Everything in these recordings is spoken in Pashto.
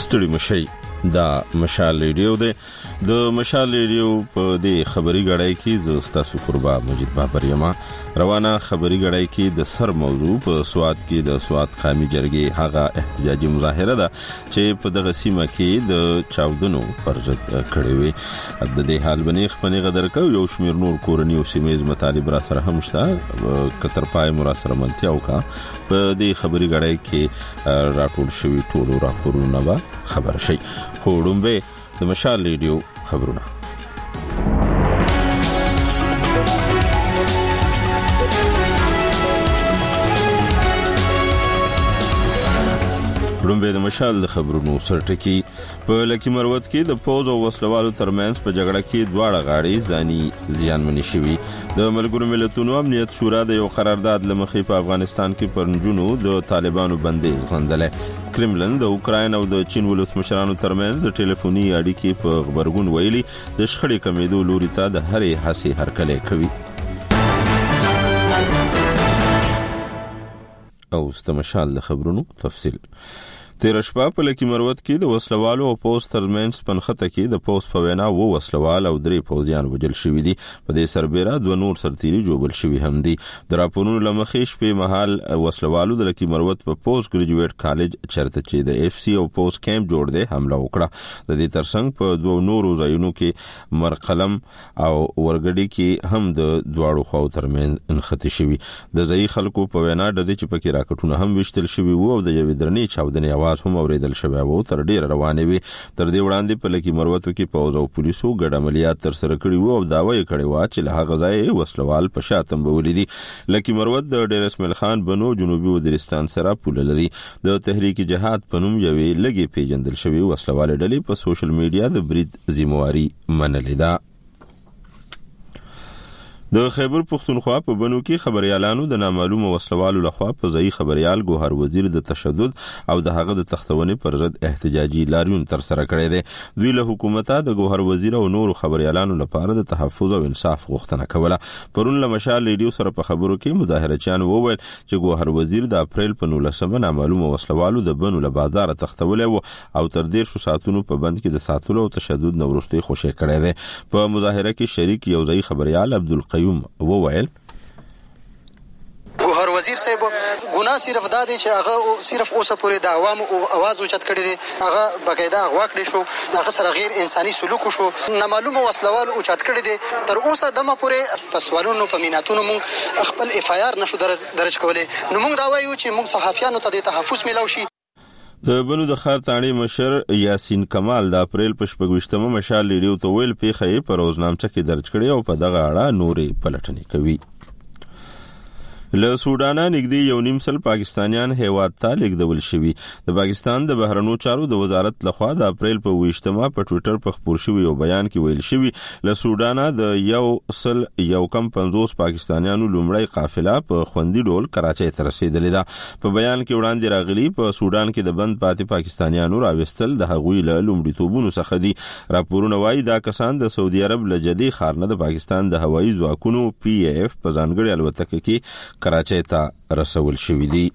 ستړي مشي دا مشال ریډیو دی د مشال ریډیو په دې خبري غړای کې زه ستاسو قربا مجید بابر یم روانه خبري غړای کې د سر موضوع په سواد کې د سواد قومي جرګې هغه احتجاجي مظاهره ده چې په دغه سیمه کې د چاودنو پر ضد کړې وي د دې حال باندې خپل غدر کو یو شمیر نور کورنی او سیمېز مطالب را سره هم شته کتر پای مراسره ملتیا وکا په دې خبري غړای کې راټول شوی ټولو راپورونه به خبر شي خوړم د مشال ریډیو خبرونه لومبه د مشال د خبرونو سرټکی په لکی مروت کې د پوز او وسلوالو ترمنځ په جګړه کې دواړه غاړي ځاني زیانمنې شوي د ملګرو ملتونو امنیت شورا د یو قرارداد لمخې په افغانستان کې پرنجونو د طالبانو بندیز غندلې کرملن د اوکراین او د چین ولس مشرانو ترمنځ د ټلیفوني اړیکې په خبرګون ویلي د شخړې کمیدو لوري ته د هرې هڅې هرکلی کوي او استمشال د خبرونو تفصیل تیر شپه په لکی مروت کې د وسلوالو او پوز ترمنځ پنخته کې د پوز په وینا و وسلوال او درې پوزیان وجل شوی دي په دې سربېره دوه نور سرتیري جوړل شوی هم دي د راپورونو لمخې شپې مهال وسلوالو د لکی مروت په پوز ګریجویټ کالج چرته چې د اف سی او پوز کیمپ جوړ دی حمله وکړه د دې ترڅنګ په دوه نورو ځایونو کې مرقلم او ورګډي کې هم د دواړو خواو ترمنځ انخته شوی د ځای خلکو په وینا د دې چې پکې راکټونه هم وشتل شوی وو او د یوې درنې چاودنې هم اوریدل شوی وو تر ډیر روانې وي تر دې وړاندې په لکی مروتو کې پوز او پولیسو ګډ عملیات تر سره کړي وو او داوی کړي وا چې له هغه ځای وسلوال په شاتم ولیدي لکی مروت د ډیر اسماعیل خان بنو جنوبي وزیرستان سره پول لري د تحریک جهاد پنوم یوې لګي پیجندل شوی وسلوال ډلې په سوشل میډیا د برید ذمہواری منلې ده د خیبر پختونخوا په بنو کې خبريالانو د نامعلومه وسلوالو لخوا په ځای خبريال ګوهر وزیر د تشدد او د هغه د تختونې پر ضد احتجاجي لاریون تر سره کړی دی دوی له حکومته د ګوهر وزیر او نور خبريالانو لپاره د تحفظ او انصاف غوښتنه کوله پرون له مشال ریډیو سره په خبرو کې مظاهرچیان وویل چې ګوهر وزیر د اپریل په 19 نامعلومه وسلوالو د بنو له بازار تختولې وو او تر 10 ساعتونو په بند کې د ساتلو او تشدد نورستي خوشی کړی دی په مظاهره کې شریک یو ځای خبريال عبدالقیوم وویل ګوهر وزیر صاحب ګناه صرف دا دی چې هغه صرف اوسه پورې د عوامو आवाज اوچت کړی دی هغه بقاعده اغوا کړی شو هغه سره غیر انساني سلوک شو نامعلومه وسلوال اوچت کړی دی تر اوسه دمه پورې په سوالونو په میناتونو مونږ خپل اف آی آر نشو درج کولای نو مونږ دا وایو چې مونږ صحافیانو ته د تحفظ ملو شي د بنو د خار تاڼي مشر یاسین کمال د اپریل په 28مه مشال ریډیو ته ویل پیښه په روزنامچه کې درج کړي او په دغه اړه نورې پلټنې کوي له سودان نږدې یو نیم سل پاکستانیان هیواد ته لیږدول شوي د پاکستان د بهرنیو چارو د وزارت لخوا د اپریل په 28مه په ټوئیټر په خبر شوی یو بیان کې ویل شوی له سودان د یو کم 50 پاکستانیانو لومړی قافله په خوندي ډول کراچۍ ته رسیدلې ده په بیان کې وړاندې راغلي په سودان کې د بند پاتې پاکستانیانو راوستل د هغوی له لومړیتوبونو څخه دي راپورونه وايي دا کسان د سعودي عرب له جدي خارنه د پاکستان د هوایي ځواکونو پی اف په ځانګړي الوتکه کې کراچۍ ته رسول شوی دی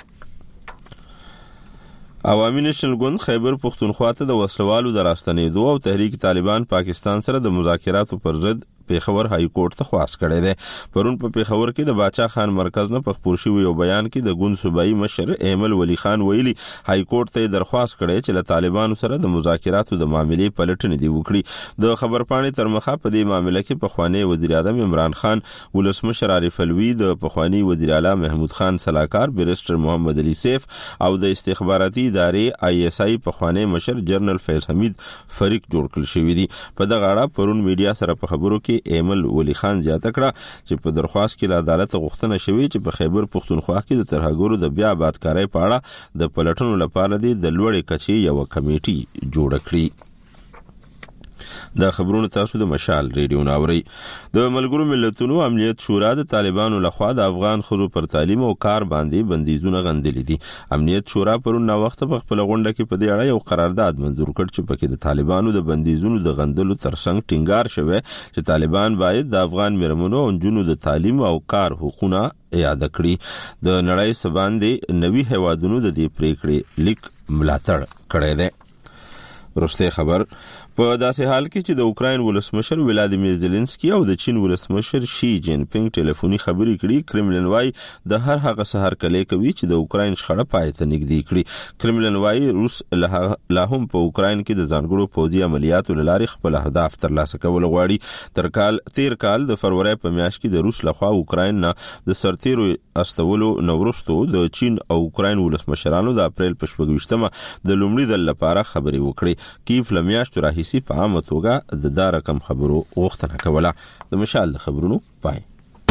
عوامي نېشنل ګوند خیبر پختونخوا ته د وسلوالو د راستنېدو او تحریک طالبان پاکستان سره د مذاکراتو پر ضد پیښور های کورټ ته خواست کړی دی پرون په پیښور کې د باچا خان مرکز نه په خبر شوی یو بیان کې د ګوند صوبایي مشر ایمل ولی خان ویلي های کورټ ته درخواست کړی چې له طالبانو سره د مذاکراتو د معاملې پلټنې دی وکړي د خبرپاڼې تر مخه په دې معاملې کې پخوانی وزیر اعظم عمران خان ولسمشر عارف الوی د پخوانی وزیر اعلی محمود خان سلاکار بیرسټر محمد علي سیف او د استخباراتي ادارې آی اس آی پخوانی مشر جنرال فیض حمید فریق جوړ کړل شوی دی په دغه اړه پرون میډیا سره په خبرو کې ایمل ولی خان زیاته کړه چې په درخواست کې له عدالت غوښتنه شوې چې په خیبر پختونخوا کې د ترهګرو د بیا آبادکارۍ په اړه د پلټنو لپاره د لوړې کچې یو کمیټي جوړ کړي دا خبرونه تاسو د مشال ریډیو ناوري د ملګرو ملتونو امنیت شورا د طالبانو لخوا د افغان خزو پر تعلیم او کار باندې بندیزونه غندلې دي امنیت شورا پرون نو وخت په خپل غونډه کې په دې اړه یو قرارداد منظور کړ چې پکې د طالبانو د بندیزونو د غندلو ترڅنګ ټینګار شوی چې طالبان باید د افغان میرمنو او جنونو د تعلیم او کار حقوقونه اعاده کړي د نړۍ سباندې نوي هیوادونو د دې پریکړې لیک ملاتړ کړی دی وروسته خبر په داسې حال کې چې د اوکراین ولسمشر ولادیمیر زيلنسکي او د چین ولسمشر شي جین پینګ ټلیفوني خبرې کړې. کرملن وايي د هر هغه سحر کله کوي چې د اوکراین شخړه پای ته نږدې کړي. کرملن وايي روس لا هم په اوکراین کې د ځانګړو پوځي عملیاتو لارې خپل اهداف ترلاسه کول غواړي. تیر کال د فروری په میاشت کې د روس لخوا اوکراین نه د سرتیرو استولو نورستو د چین او اوکراین ولسمشرانو د اپریل په 28مه د لومړي ځل لپاره خبرې وکړې. کیف لمیاشتو راهیسي په عامه توګه د دا رقم خبرو غوښتنه کوله. د مشال د خبرونو پای.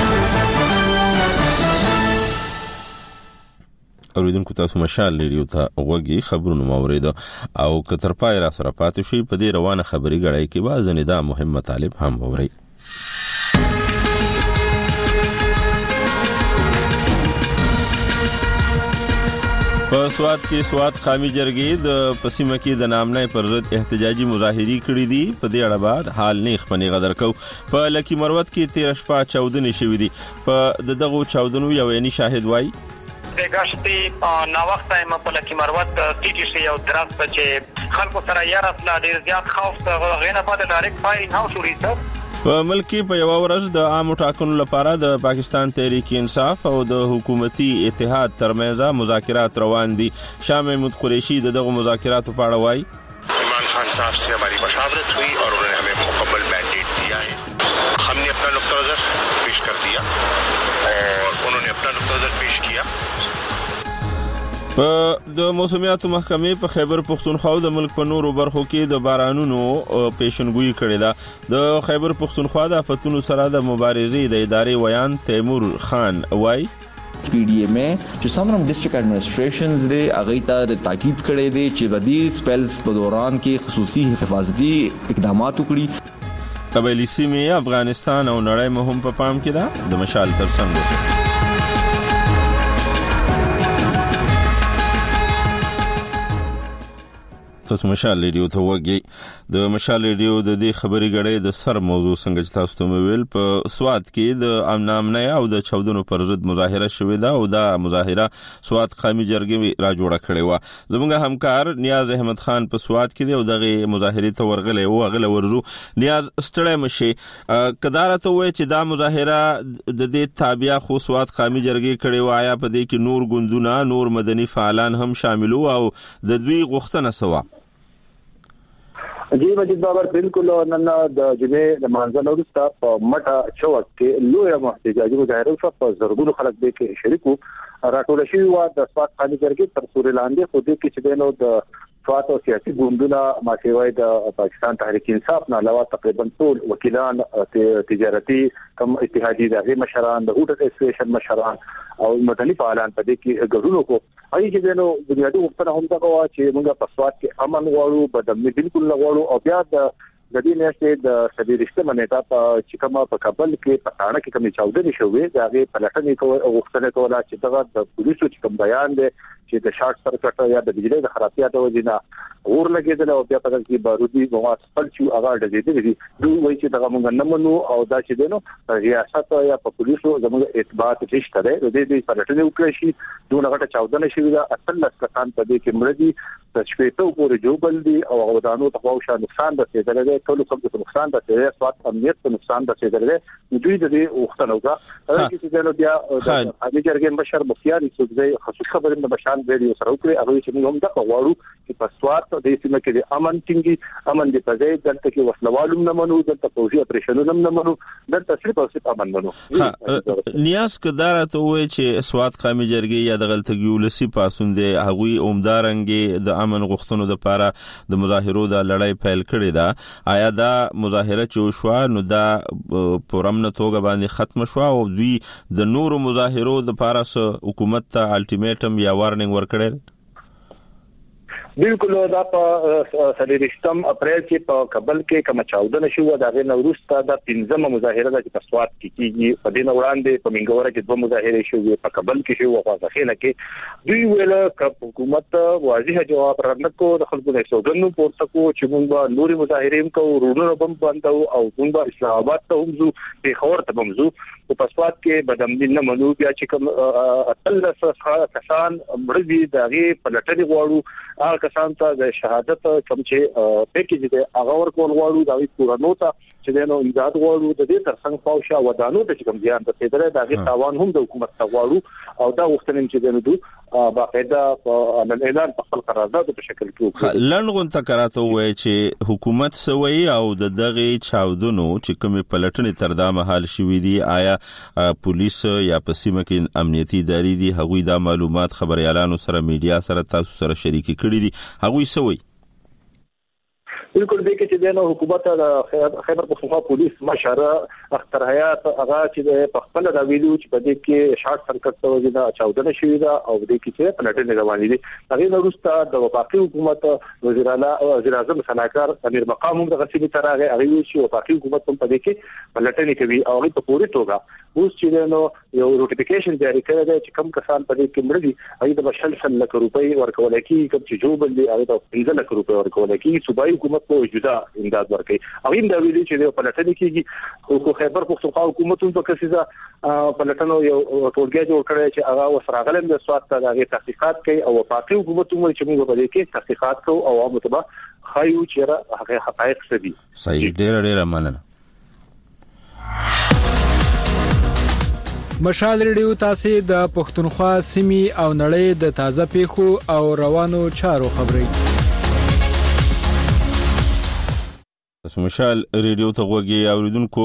اوریدونکو تاسو مشال ریډیو ته وګورئ خبرونه مورید او کتر پای را سره پاتې شي. په دې روانه خبري غړای کې با ځنیدا مهم مطالب هم ووري. په سوات کې سوات قومي جرګې د پسیمه کې د نامنۍ پر ضد احتجاجي مظاهري کړې دي. په دې اړه بعد حال نه خپنی غدر کو. په لکی مروت کې 13 شپه چاودنې شوې دي. په دغه چاودنو یو عیني شاهد وای دغشتي نا وخت ایم په لکی مروت تیټی شي او درست چې خلکو سره یاره خپل ډیر زیات خوف غینه په ډایرکټ فایرینګ هاوس ورېته. په ملک کې په یو ورځ د عام ټاکنو لپاره د پاکستان تحریک انصاف او د حکومتي اتحاد ترمنځ مذاکرات روان دي. شاه محمود قریشي دغه مذاکراتو په اړه وایي عمران خان صاحب سے ہماری مشاورت ہوئی اور انہوں نے ہمیں مکمل مینڈیٹ دیا ہے. ہم نے اپنا نقطہ نظر پیش کر دیا اور انہوں نے اپنا نقطہ نظر پیش کیا. د موسمیاتو محکمې په خیبر پختونخوا د ملک په نورو برخو کې د بارانونو پیشنګوئی کړې ده. د خیبر پختونخوا د آفتونو سره د مبارزې د ادارې ویان تیمور خان وای پی ڈی اے میں جو سمرم ڈسٹرکٹ ایڈمنسٹریشنز دے اغیتا د تاکید کړي دي چې بدی سپیلز په دوران کې خصوصي حفاظتي اقدامات وکړي. قبایلی سیمې افغانستان او نړۍ مهم په پام کې ده. د مشال ترڅنګ تاسو مشال ریډیو ته وګورئ. د مشال ریډیو د دې خبري غړې د سر موضوع څنګه چې تاسو ته ویل په سوات کې د امنامنۍ او د چاودنو پر ضد مظاهره شوې ده او دا مظاهره سوات قومي جرګې را جوړه کړې و. زموږ همکار نیاز احمد خان په سوات کې دی او دغه مظاهره ته ورغلی او غله ورزو. نیاز ستړی مشي کدار ته وای چې دا مظاهره د دې تابع خو سوات قومي جرګې کړې و. آیا په دې کې نور ګوندونه نور مدني فعالان هم شامل او د دوی غوښتنه سوا؟ جی مجید بابر بالکل نن د جمعې د مانځنه وروسته په مټه چوک کې لوی احتجاجي مظاهره په زرګونو خلک به کې شریکو راټول شوی و. د سوات قومي جرګې تر سوري لاندې خو دې کې چې دینو د سوات او سیاسي ګوندونه ماشوي د پاکستان تحریک انصاف نه علاوه تقریبا ټول وکیلان تجارتي کم اتحادیه د مشران د هوټل اسوسییشن مشران او مدني فعالان په دې کې ګډون وکړو. هغه چې دینو بنیادی وختونه هم دا کوي چې موږ په سوات کې امن غواړو بدمني بالکل نه غواړو او بیا د دې میاشتې د سديرشته منېټا په چکما په کابل کې په تاړه کې کومې چاودنې شوې دا غي پلټنې کوي او وختونه کوي چې دغه د پولیسو چې کوم بیان دی چې د شارټ سرکټ یا د بجلی د خرابتیا د وجې نه اور لګیدل او بیا په دغه کې بارودي مواد خپل چې هغه ډېرې دي دوی وایي چې دغه موږ نه منو او دا چې دینو ریاست یا په پولیسو زموږ اثبات نشته دی. د دې پلټنې وکړي شي دونه غټه چاودنه شوې ده. اصل لسکان په دې کې مړدي د شپېتو پورې جوړبل دي او غوډانو ته واوښه نقصان رسیدلی دی. ټول خلکو ته نقصان رسیدلی سوات امنیت ته نقصان رسیدلی دی. دوی د دې وختونه وکړه چې دینو بیا د قومي جرګې مشر مختار یوسفزۍ خصوصي خبرونه د مشال ویډیو سره وکړي. هغه چې موږ هم دا غواړو چې په سوات د سیمه کې د امن ټینګي امن د پځې دلته کې وسلوالو نه منو دلته پوجي اپریشنونو نه منو دلته صرف امن منو. نیاز کدار ته وایي چې سوات قومي جرګې یا د غلطګي ولسی پاسون دي هغوی اومدارنګ د امن غوښتنو د لپاره د مظاهرو د لړۍ پیل کړې ده. آیا دا مظاهره چې شو نو دا پرمنه توګه باندې ختم شو او دوی د نورو مظاهرو د لپاره حکومت ته الټیمیټم یا وارنینګ ورکړل؟ بالکل دا په سلیریشتم اپریل کې په کابل کې کوم چاودنه شو دا غیر نوروسته د 15مه مظاهره د سوات کې کیږي. په دین وړاندې په منګوره کې 2 مظاهره شوې په کابل کې شو او په ځخینه کې دوی ویل چې حکومت واضح جواب ورنکو د خلکو د سوګنو پورته کو چې موږ نوري مظاهره کوو رونو بم باندې او موږ اسلام آباد ته هم ځو په خور ته هم ځو. په پسواد کې بدامنی نه منو بیا چې کوم اتلس کسان مرضی دغه پلټنې غواړو هغه کسان ته د شهادت کوم چې پیکیج دی هغه ورکول غواړو دا وی پورانو ته چې دنو امداد غواړو د دې ترڅنګ پاوښه ودانو ته کوم ځان ته سیدره دغه تاوان هم د حکومت ته غواړو او دا وختنیم چې دنو باقاعده نن اعلان په خپل قرارداد په شکل کې لنډغون تکراته وای چې حکومت سوي او د دغه چاودنو چې کوم پلټنې تر دا مهال شوې دي آیا پولیس یا په سیمه کې امنیتي ادارې دي هغوی دا معلومات خبريالانو سره میډیا سره تاسو سره شریک کړي دي هغوی سوي بالکل دې کې چې دنو حکومت د خیبر پختونخوا پولیس مشر اختر حیات هغه چې په خپل دا ویډیو چې په دې کې شارټ سرکټ توګه دا چاودنه شوې ده او دې کې چې پلټنې روانې دي هغه وروسته د وفاقي حکومت وزیر اعظم صلاحکار امیر مقام هم د غسیل ترغه هغه چې وفاقي حکومت هم په دې کې پلټنې کوي او هغه په پوری توګه اوس چې دنو یو نوټیفیکیشن جاری کړی دی چې کوم کسان په دې کې مړ دي هغه د 100 لک روپۍ ورکول کیږي کوم چې جوړ دي هغه د 15 لک روپۍ ورکول کیږي صوبایي حکومت په جدا امداد ورکړي او دا ویلي چې په پلټنې کېږي خو خیبر پختونخوا حکومت هم په کسيزه پلټنو یو ټولګي جوړ کړی چې هغه وسراغلم د سواد ته هغه تحقیقات کوي او وفاقي حکومت هم چې موږ په دې کې تحقیقات کوو او متبا خایو چې هغه حقایق څه دي صحیح ډېر مننه مشال ریډیو تاسو د پښتونخوا سیمې او نړۍ د تازه پیښو او روانو چارو خبري مشال ریډیو ته غوږی اوریدونکو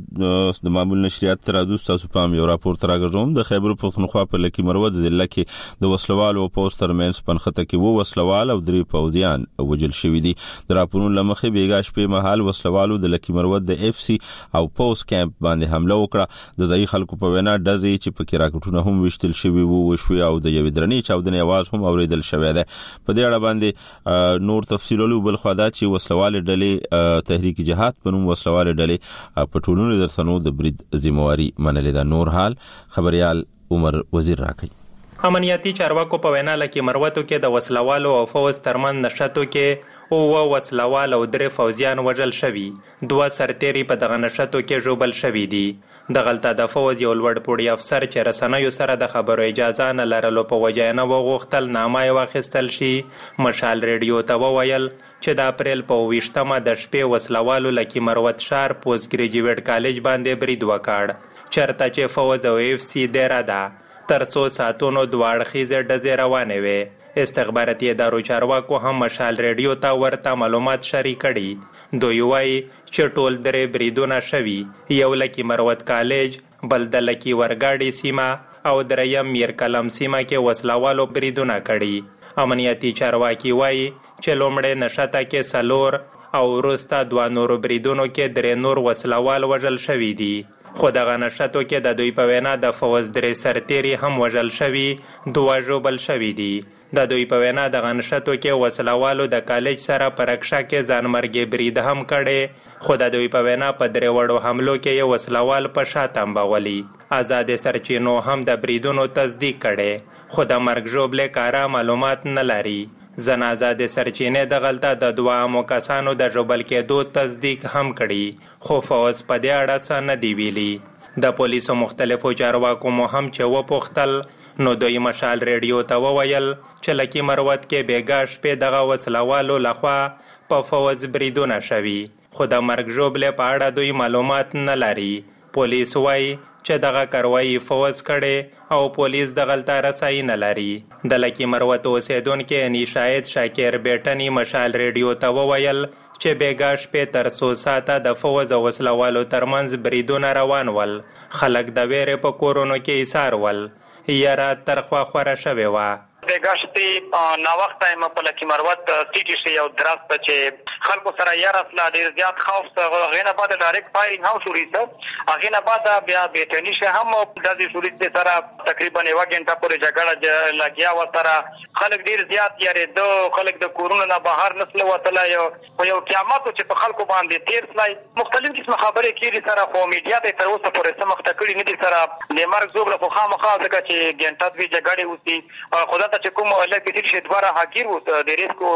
د معمول نشریات تر تاسو پام یو راپور تراغوم د خیبر پختونخوا په لکی مروت ضلع کې د وسلوال او پوسټر مینس پنخته کې وو وسلوال او درې پوزیان وجل شوې دي د راپورونو لمخې بیګاش په محل وسلوالو د لکی مروت د اف سی او پوسټ کیمپ باندې حمله وکړه د ځای خلکو په وینا ډزې چې په کې راکټونه هم وشتل شوی وو وشوي او د یوې درنې چاودنې आवाज هم اوریدل شوی ده په دې اړه باندې نور تفصیلولو بل خدا چې وسلوال ډلې تحریک جهاد په نوم وسلواله ډلې په ټولنو درسنو د برید ذمہواری منلې ده نور حال خبريال عمر وزیر راکړي امنیتي چارواکو په وینا لکه مروتو کې د وسلوالو او فوز ترمن نشاتو کې او وسلوال او درې فوزیان وژل شوي دوه سرتيري په دغه نشاتو کې جوبل شوي دي د غلطه د فوز یو لوړ پوړی افسر چې رسنیو سره د خبرو اجازه نه لرلو په وجه نه وغوښتل نامه واخیستل شي مشال ریډیو ته وویل چې د اپریل په 20مه د شپې وسلوالو لکه مروت شار پوسټ ګریجویټ کالج باندې برید وکړ چرته چې فوز او اف سی ډیره ده تر څو ساتونو دواړه خيزه ډزې روانې وي استخباراتي ادارو چارواکو هم مشال ریډیو ته ورته معلومات شریک کړي دوی وايي چې ټول درې بریدونه شوي یو لکه مروت کالج بل د لکه ورګاډي سیمه او دریم میر کلم سیمه کې وسلوالو بریدونه کړي امنیتي چارواکي وايي چې لومړی نشته کې سلور او وروسته دوه نورو بریدونو کې درې نور وسلوال وژل شوي دي خو دغه نشاتو کې د دوی په وینا د فوز درې سرتيري هم وژل شوي دوه ژوبل شوي دي د دوی په وینا دغه نشاتو کې وسلوالو د کالج سره په رکشا کې ځانمرګي برید هم کړي خو د دوی په وینا په درې وړو حملو کې یو وسلوال په شاته امبولي آزاد سرچینو هم د بریدونو تصدیق کړي خو د مرګ ژوبلې کارا معلومات نه لري زنازه د سرچینې د غلطه د دوه عامو کسانو د ژوبل کېدو تصدیق هم کړي خو فوز په دې اړه څه نه دی ویلي د پولیسو مختلفو چارواکو مو هم چې وپوښتل نو دوی مشال ریډیو ته وویل چې لکه مروت کې بیګاش په دغه وسلوالو لخوا په فوز بریدونه شوي خو د مرګ ژوبلې په اړه دوی معلومات نه لري پولیس وايي چې دغه کاروایی فوز کړي او پولیس د غلطه رسای نه لري د لکی مروت اوسیدونکو نشایت شاکر بیٹنی مشال ریډیو ته وویل چې بیګاش په تر څو ساته د فوز او وسلوالو ترمنځ بریدونه روان ول خلک د ویرې په کورونو کې ایثار ول یاره ترخوا خوره شوی و بیګاشتي نا وخت ټایم په لکی مروت سیټی شي او درست چې خلکو سره یاره اصله ډیر زیات خوف غینه بعد ډایرکټ فایرینګ هم شروع شو غینه بعد بیا بیٹنی شه هم د دې شروع سره تقریبا 1 غنټه پورې جګړه لګیا و سره خلک ډیر زیات یاره دو خلک د کورونو نه بهر نسله وتله یو قیامت چې په خلکو باندې تیر سلای مختلف قسم خبرې کیږي سره خو میډیا ته تر اوسه پورې سم مخته کړی نه دي سره د مرګ زوبله خو خامخا ځکه چې ګنټات وی جګړه وسی خدای ته چې کوم لکه چې دواره هاګیر وو د ریسکو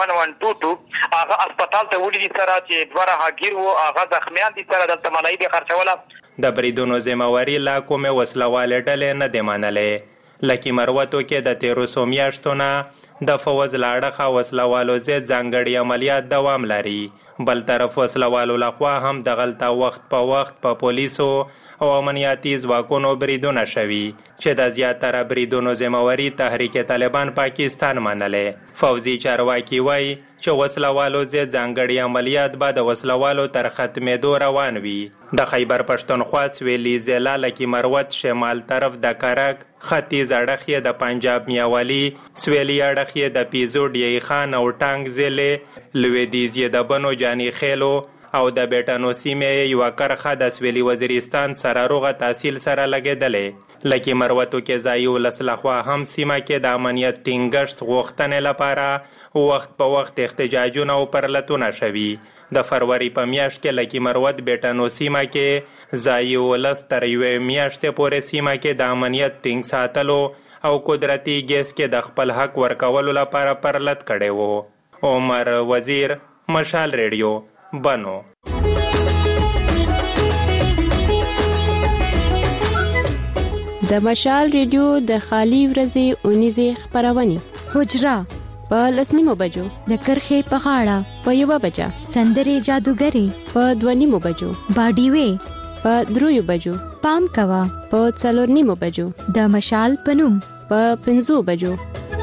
1122 هغه هسپتال ته وړي سره چې دواره هاګیر وو هغه زخمیان دي سره د تملای به خرچوله د بریدونو ذمہواري لا کومې وسلوالې ډلې نه دی منلې. لکه مروتو کې د 1300 میاشتو نه د فوز له اړخه وسلوالو ضد ځانګړي عملیات دوام لري. بل طرف وسلوالو لخوا هم د غلطه وخت په پولیسو او امنیتي ځواکونو بریدونه شوي چې د زیاتره بریدونو ذمہواري تحریک طالبان پاکستان منلې. فوزي چارواکي وایي چې وسلوالو ضد ځانګړي عملیات به د وسلوالو تر ختمېدو روان وي. د خیبر پښتونخوا سویلي ضلع لکي مروت شمال طرف د کرک، ختیځ اړخ یې د پنجاب میاوالي، سویلي اړخ یې د پیزو ډیای خان او ټانګ ضلع، لویدیځ یې د بنو جاني خیلو او د بیټانو سیمې یوه کرخه د سویلي وزیرستان سره روغه تحصیل سره لګېدلې. لکه مروتو کې ځایي ولس لخوا هم سیمه کې د امنیت ټینګښت غوښتنې لپاره وخت په وخت احتجاجونه او پرلتونه شوي. د فروری په میاشت کې لکه مروت بیټانو سیمه کې ځایي ولس تر یوې میاشتې پورې سیمه کې د امنیت ټینګ ساتلو او قدرتي ګیس کې د خپل حق ورکولو لپاره پرلت کړی وو. عمر وزیر، مشال ریډیو، بنو. د مشال ریډیو د خالی ورځې اونیزې خپرونې حجره په 10:30 بجو، د کرخې په غاړه په 1 بجه، سندرې جادوګري په 2:30 بجو، باډیوي په 3 بجو، پام کوا په 4:30 بجو، د مشال پنوم په 5 بجو.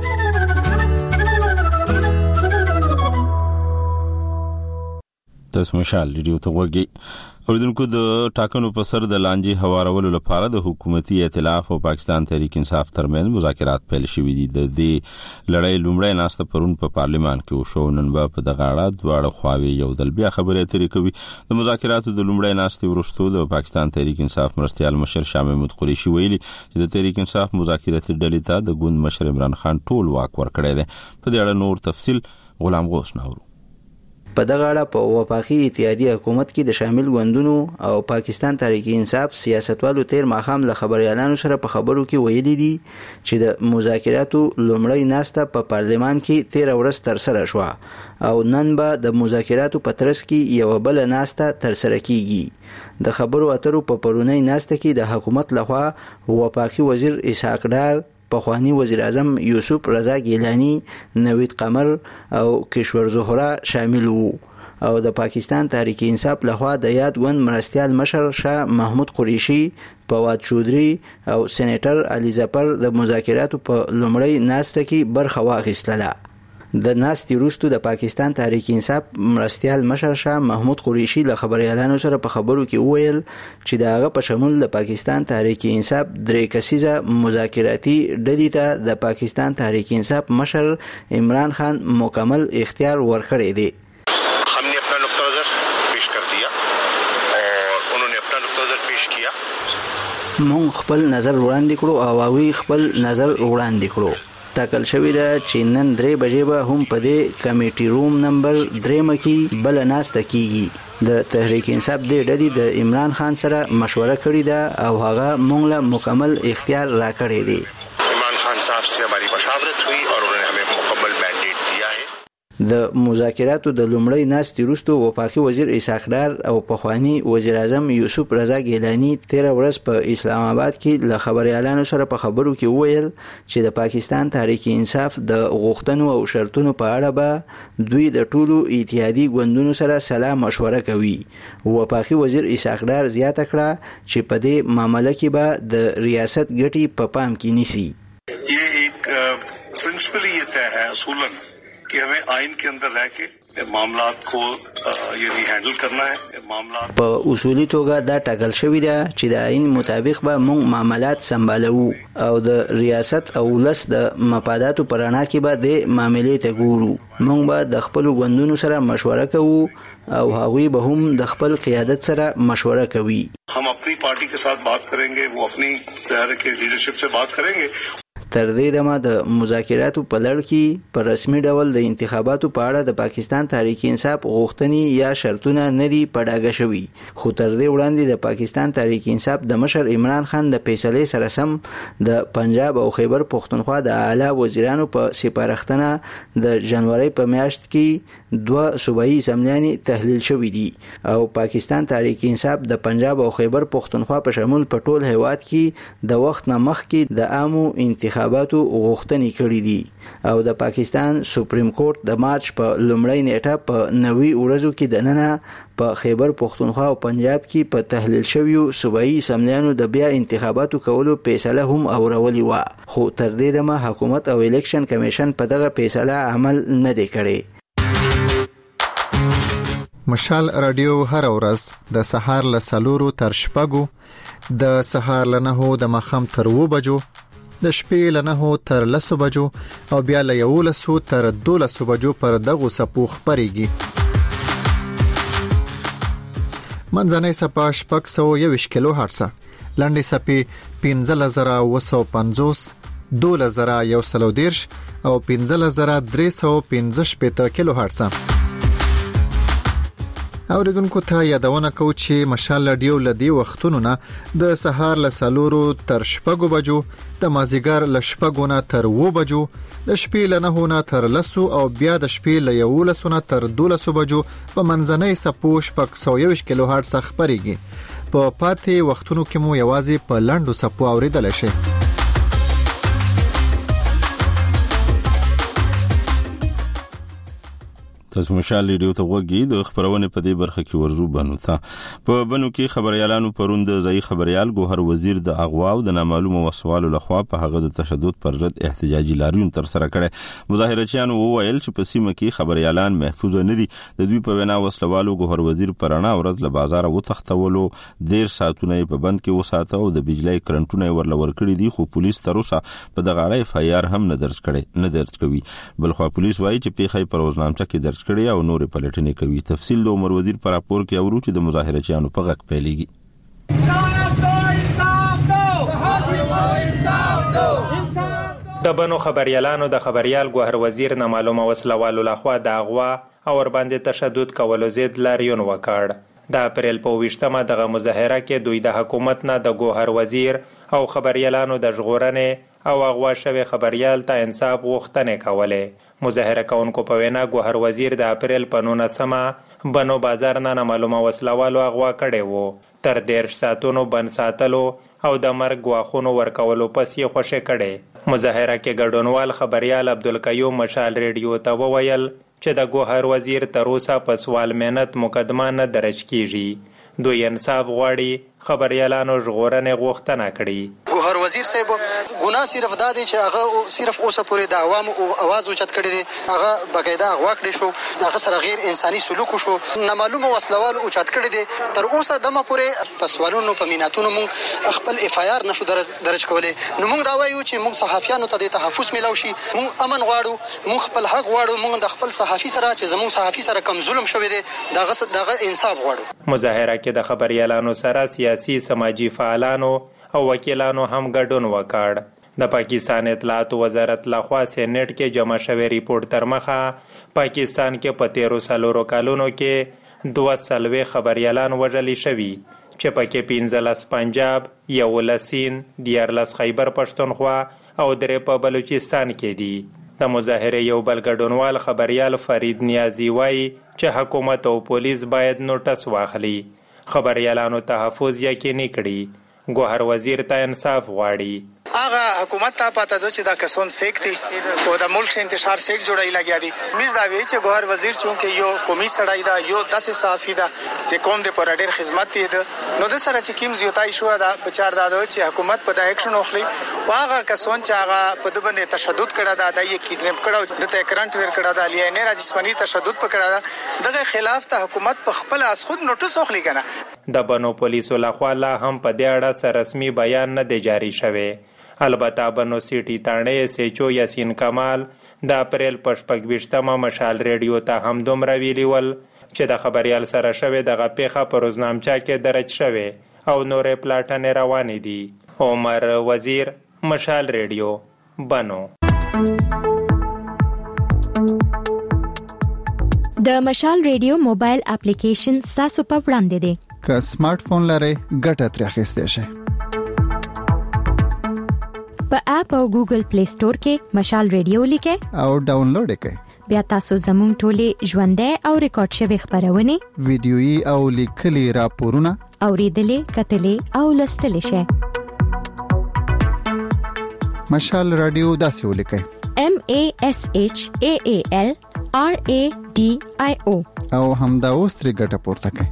تاسو مشال ریډیو ته وګورئ. اوریدونکو، د ټاکنو په سر د لانجې هوارولو لپاره د حکومتي ائتلاف او پاکستان تحریک انصاف ترمنځ مذاکرات پیل شوي دي. د دې لړۍ لومړی ناسته پرون په پارلیمان کې وشو. نن به په دغه اړه دواړه خواوې یو ځل بیا خبرې اترې کوي. د مذاکراتو د لومړۍ ناستې وروسته د پاکستان تحریک انصاف مرستیال مشر شاه محمود قریشي ویلي چې د تحریک انصاف مذاکراتي ډلې ته د ګوند مشر عمران خان ټول واک ورکړی دی. په دې اړه نور تفصیل غلام غوث ناورو. په دغه اړه په وفاقي اتحادیه حکومت کې د شامل ګوندونو او پاکستان تحریک انصاف سیاستوالو تیر ماښام له خبريالانو سره په خبرو کې ویلي دي چې د مذاکراتو لومړی ناسته په پارلمان کې 13 ورځ تر سره شو او نن به د مذاکراتو په ترڅ کې یو بل ناسته تر سره کیږي. د خبرو اترو په پرونی ناسته کې د حکومت لخوا وفاقي وزیر اسحاق ډار، پخوانی وزیر اعظم یوسف رضا گیلانی، نوید قمر او کشور زهرا شامل وو او د پاکستان تحریک انصاف لخوا د یاد ګوند مرستیال مشر شاه محمود قریشي، فواد چودري او سېنیټر علي ظفر د مذاکراتو په لومړی ناسته کې برخه واخیستله. د ناستې وروسته د پاکستان تحریک انصاف مرستیال مشر شاه محمود قریشي له خبريالانو سره په خبرو کې وویل چې د هغه په شمول د پاکستان تحریک انصاف 3 کسیزه مذاکراتي ډلې ته د پاکستان تحریک انصاف مشر عمران خان مکمل اختیار ورکړی دی. हमने अपना नुक्ता नजर पेश कर दिया और उन्होंने अपना नुक्ता नजर पेश किया. مونږ خپل نظر وړاندې کړو او هغوی خپل نظر وړاندې کړو. ټاکل شوی ده چې نن 3 بجې به هم په دې کمیټي روم نمبر 3 کې بل ناسته کیږي. د تحریک انصاف د ډلې د عمران خان سره مشوره کړې ده او هغه مونږ له مکمل اختیار راکړی دی. عمران خان صاحب سے हमारी مشاورت हुई और उन्होंने हमें मुकम्मल मैंडेट दिया है. د مذاکراتو د لومړی ناستې وروسته وفاقي وزیر اسحاق ډار او پخوانی وزیر اعظم یوسف رضا گیلانی 13 ورځ په اسلام آباد کې له خبريالانو سره په خبرو کې وویل چې د پاکستان تحریک انصاف د غوښتنو او شرطونو په اړه به دوی د ټولو اتحادي ګوندونو سره سلا مشوره کوي. وفاقي وزیر اسحاق ډار زیاته کړه چې په دې معاملې کې به د ریاست ګټې په پام کې نیسي. یہ ایک پرنسپل یہ طے ہے اصولاً کہ ہمیں آئین کے اندر رہ کے معاملات کو یعنی هینډل کرنا ہے. معاملات په اصولي توګه دا ټاکل شوی دی چې د آئین مطابق به موږ معاملات سمبالو او د ریاست او ولس د مفاداتو پر اړه کې به د معاملې ته ګورو. موږ به د خپل ګوندونو سره مشوره کوو او هغوی به هم د خپل قیادت سره مشوره کوي. हम अपनी पार्टी के साथ बात करेंगे, वो अपनी के लीडरशिप से बात करेंगे. تر دې دمه د مذاکراتو په لړ کې په رسمي ډول د انتخاباتو په اړه د پاکستان تحریک انصاف غوښتنې یا شرطونه نه دي په ډاګه شوي، خو تر دې وړاندې د پاکستان تحریک انصاف د مشر عمران خان د فیصلې سره سم د پنجاب او خیبر پختونخوا د اعلی وزیرانو په سپارښتنه د جنوري په میاشت کې 2 صوبایي اسمبلیانې تحلیل شوې دي او پاکستان تحریک انصاف د پنجاب او خیبر پختونخوا په شمول په ټول هیواد کې د وخت نه مخکې د عامو انتخاباتو غوښتنې کړې دي او د پاکستان سپریم کورټ د مارچ په لومړۍ نیټه په 90 ورځو کې د ننه په خیبر پختونخوا او پنجاب کې په تحلیل شویو صوبایي اسمبلیانو د بیا انتخاباتو کولو فیصله هم اورولې و، خو تر دې دمه حکومت او الیکشن کمیشن په دغه فیصله عمل نه دی کړی. مشال رادیو هر ورځ د سهار له 4 تر 6، د سهار له 9 د ماښام تر 2 بجو، د شپې له 9 تر 10 بجو او بیا له 11 تر 12 بجو پر دغه سپو خبريږي. منځنۍ سپا 621 کیلو هرتز، لنډې سپې 15950، 12110 او 15315 کیلو هرتز. اوریدونکو ته یادونه کوم چې مشال رادیو لدی وختونو نه د سهار له 4 تر 6 بجو، د مازیګر له 6 نه تر 2 بجو، د شپې له 9 نه تر 10 او بیا د شپې له 11 نه تر 12 بجو په منځنۍ سپو 621 کیلو هرتز خبريږي. په پاتې وختونو کې مو یوازې په لاندو سپو اوریدل شي. تاسو مشال ریډیو ته وګورئ. د خبرونه په دې برخه کې ورزو بنو ته په بنو کې خبريالانو پروند ځای خبريال ګوهر وزیر د اغوا او د نامعلومه وسوالو لخوا په هغه د تشدد پر ضد احتجاجي لاریون تر سره کړي. مظاهرچیانو وویل چې په سیمه کې خبريالان محفوظ نه دي. د دوی په وینا وسلوالو ګوهر وزیر پرانا ورځ له بازار وتښتولو، 10 ساعتونه په بند کې وساته او د بجلی کرنټونه ورلور کړی دي، خو پولیس تر اوسه په دغه اړه FIR هم نه درج کوي. بلخو پولیس وایي چې پیښه په روزنامچه کې درج کړي او نور پلټنې کوي. تفصیل د عمر وزیر پر راپور کې اورو چې د مظاهرچیانو په غږ پیلېږي. د بنو خبريالانو د خبريال ګوهر وزیر نه معلومه وسلوالو لخوا د اغوا او ور باندې تشدد کولو ضد لاریون وکړ. د اپریل په 20مه دغه مظاهره کې دوی د حکومت نه د ګوهر وزیر او خبريالانو د ژغورنې او اغوا شوی خبريال ته انصاف غوښتنې کولې. مظاهره کوونکو په وینا ګوهر وزیر د اپریل په 19مه بنو بازار نه معلومه وسلوالو اغوا کړي وو، تر 10 ساعتونو بند ساتلو او د مرګ غواخونو ورکولو پس یې خوشی کړي. مظاهره کې ګډونوال خبريال عبدالقیوم مشال ریډیو ته وویل چې د ګوهر وزیر تر اوسه په سوال مهنت مقدمه نه درج کیږي. دوی انصاف غواړي، خبريالانو ژغورنې غوښتنه کړي. ګوهر وزیر صاحب ګناه صرف دا دی چې هغه صرف اوسه پورې د عوامو आवाज اوچت کړی دی، هغه بقاعده اغوا کړی شو، هغه سره غیر انساني سلوک شو، نامعلومه وسلوال اوچت کړی دی. تر اوسه دمه پورې په سوالونو په میناتونو مونږ خپل FIR نشو درج کولای. نو مونږ دا وایو چې مونږ صحافیانو ته د تحفظ ملو شي، مونږ امن غواړو، مونږ خپل حق غواړو، مونږ د خپل صحافي سره چې زمونږ صحافي سره کم ظلم شوی دی دغه انصاف غواړو. مظاهره کې د خبريالانو سره سیاسي سماجی فعالانو او وکیلانو هم ګډون وکړ. د پاکستان اطلاعات وزارت لخوا سېنات کې جمع شوی ریپورت تر مخه پاکستان کې په 13 کالونو کې 2 خبريالان وژل شوي چې پکې 15 پنجاب، 11 سیند، 14 خیبر پښتونخوا او 3 په بلوچستان کې دي. د مظاهره یو بل ګډونوال خبريال فرید نیازی وایي چې حکومت او پولیس باید نوټس واخلي، خبريالانو تحفظ یقیني کړي. ګوهر وزیر ته انصاف غواړي. هغه حکومت ته پاته ده چې دا کسون سیک دي او د ملک انتشار سیک جوړای لګیا دي. میر دا وی چې ګوهر وزیر چونکه یو قومي سړی دا یو 10 صحافي دا چې قوم د پر ډېر خدمت دی نو د سره چې کیم زیاتای شو دا بچار دا چې حکومت په دا اکشن اخلي. هغه کسون چې هغه په دبنه تشدد کړه دا د کیډنیپ کړه د کرنٹ ور کړه دا لینه را جسمانی تشدد پکړه دغه خلاف ته حکومت په خپل اس خود نوټس اخلي کنه. د بنو پولیسو لخوا لا هم په دې اړه سره رسمي بیان نه دی جاری شوی. البته بنو سیټي تانه سېچو یاسین کمال د اپریل په 28مه مشال ریډیو ته هم دومره ویلي ول چې د خبريال سره شوی دغه پیښه په روزنامچه کې درج شوی او نورې پلاټنې روانې دي. عمر وزیر، مشال ریډیو، بنو. د مشال ریډیو موبایل اپلیکیشن تاسو په وړاندې دی. که سمارټ فون لرئ ګټه ترې اخیستئ شئ. په اپ او ګوګل پلی سٹور کې مشال ریډیو لیکئ او ډاونلوډ کړئ. بیا تاسو زموږ ټولې ژوندۍ او ریکارډ شوی خبرونه، ویډیويي او لیکلي راپورونه اوریدلې، کتلې او لوستلې شئ. مشال رادیو داسې ولیکئ: MASHAALRADIO او همدا اوس ترې ګټه پورته کړئ.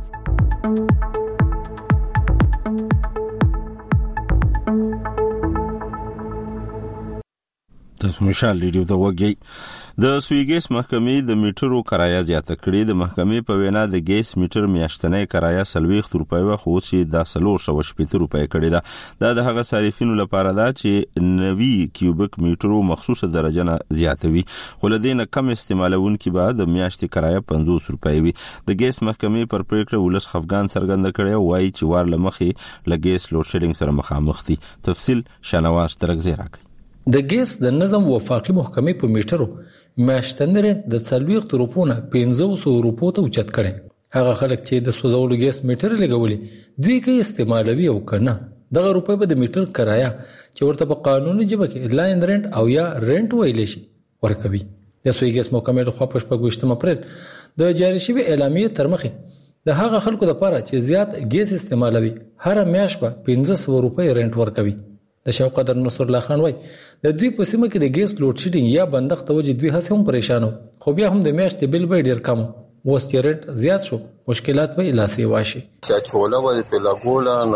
تاسو مشال ریډیو ته وګورئ. د سویګیس محکمې د میټرو کرایه زیاته کړې. د محکمې په وینا د ګیس میټر میاشتنۍ کرایه 40 روپۍ و، خو چې د 380 روپۍ کړې ده. دا د هغه صارفینو لپاره ده چې 90 کیوبیک میټرو مخصوصه درجه نه زیاتوي، خو لدې نه کم استعمالونکي به د میاشتې کرایه 50 روپۍ وي. د ګیس محکمې پر پریکړه ولس خفګان څرګند کړي او وايي چې وار لمخې لګیس لوډ شیډینګ سره مخامخ دي. تفصیل شنواز ترغزی راکړي. د ګیس د نظم وفاقي محکمې په میټرو میاشتنی رنټ د 40 روپو نه 500 روپو ته اوچت کړي. هغه خلک چې د سوزولو ګیس میټر لګولي دوی کې استعمالوي او کنه دغه روپې په د میټر کرایه چې ورته په قانوني جبه کې لاین رنټ او یا رنټ ویل شي ورکوي. د سوی ګیس محکمې له خوا په 28 اپریل د جاری شوی اعلامیه تر مخه د هغه خلکو لپاره چې زیات ګیس استعمالوي هر میاشت په 500 روپۍ رنټ ورکوي. د شوقدر نصر الله خان وای د دوی په سیمه کې د ګیس لوډ شیډینګ یا بندښت توجه دوی هڅه هم پریشانو، خو بیا هم د میاشتې بل به ډیر کم وس چې رنټ زیات شو مشکلات به لاسي واشي. چې چوله به په لګولا نو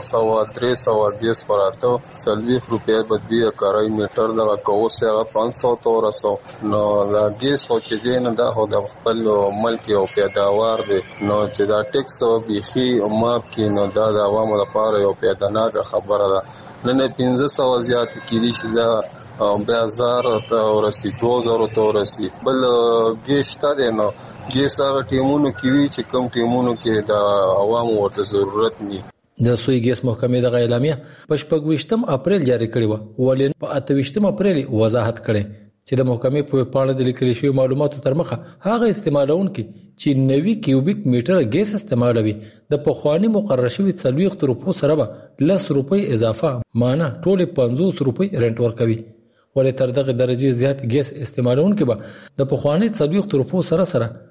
300 ګیس پراته 40 روپۍ به دوی کارای میټر دا کوسه 500 تورسو نو لا ګیس او چې دین دا خو د خپل ملک او پیداوار دی نو چې دا ټیکس او بيخي او ماپ کې نو دا د عوامو لپاره یو پیدانه خبره ده. نن 500 زیات کیږي چې دا 2000 ته ورسي 2000 ته ورسي بل ګیشته دی نو ګیس هغه ټیمونو کې وی چې کم ټیمونو کې د عوامو ورته ضرورت ني. د سوی ګیس محکمې د اعلامیه په 28 اپریل جاری کړی و، ولې په 28 اپریل وضاحت کړي چې د محکمې په پاڼه د لیکل شوی معلوماتو تر مخه هغه استعمالونکي چې 90 کیوبیک میټر ګیس استعمالوي د پخوانی مقرر شوی 40 روپو سره به 10 روپۍ اضافه معنی ټول 50 روپۍ رنټ ورکوي. ولې تر دغه درجه زیات ګیس استعمالونکي به د پخوانی 40 روپو سره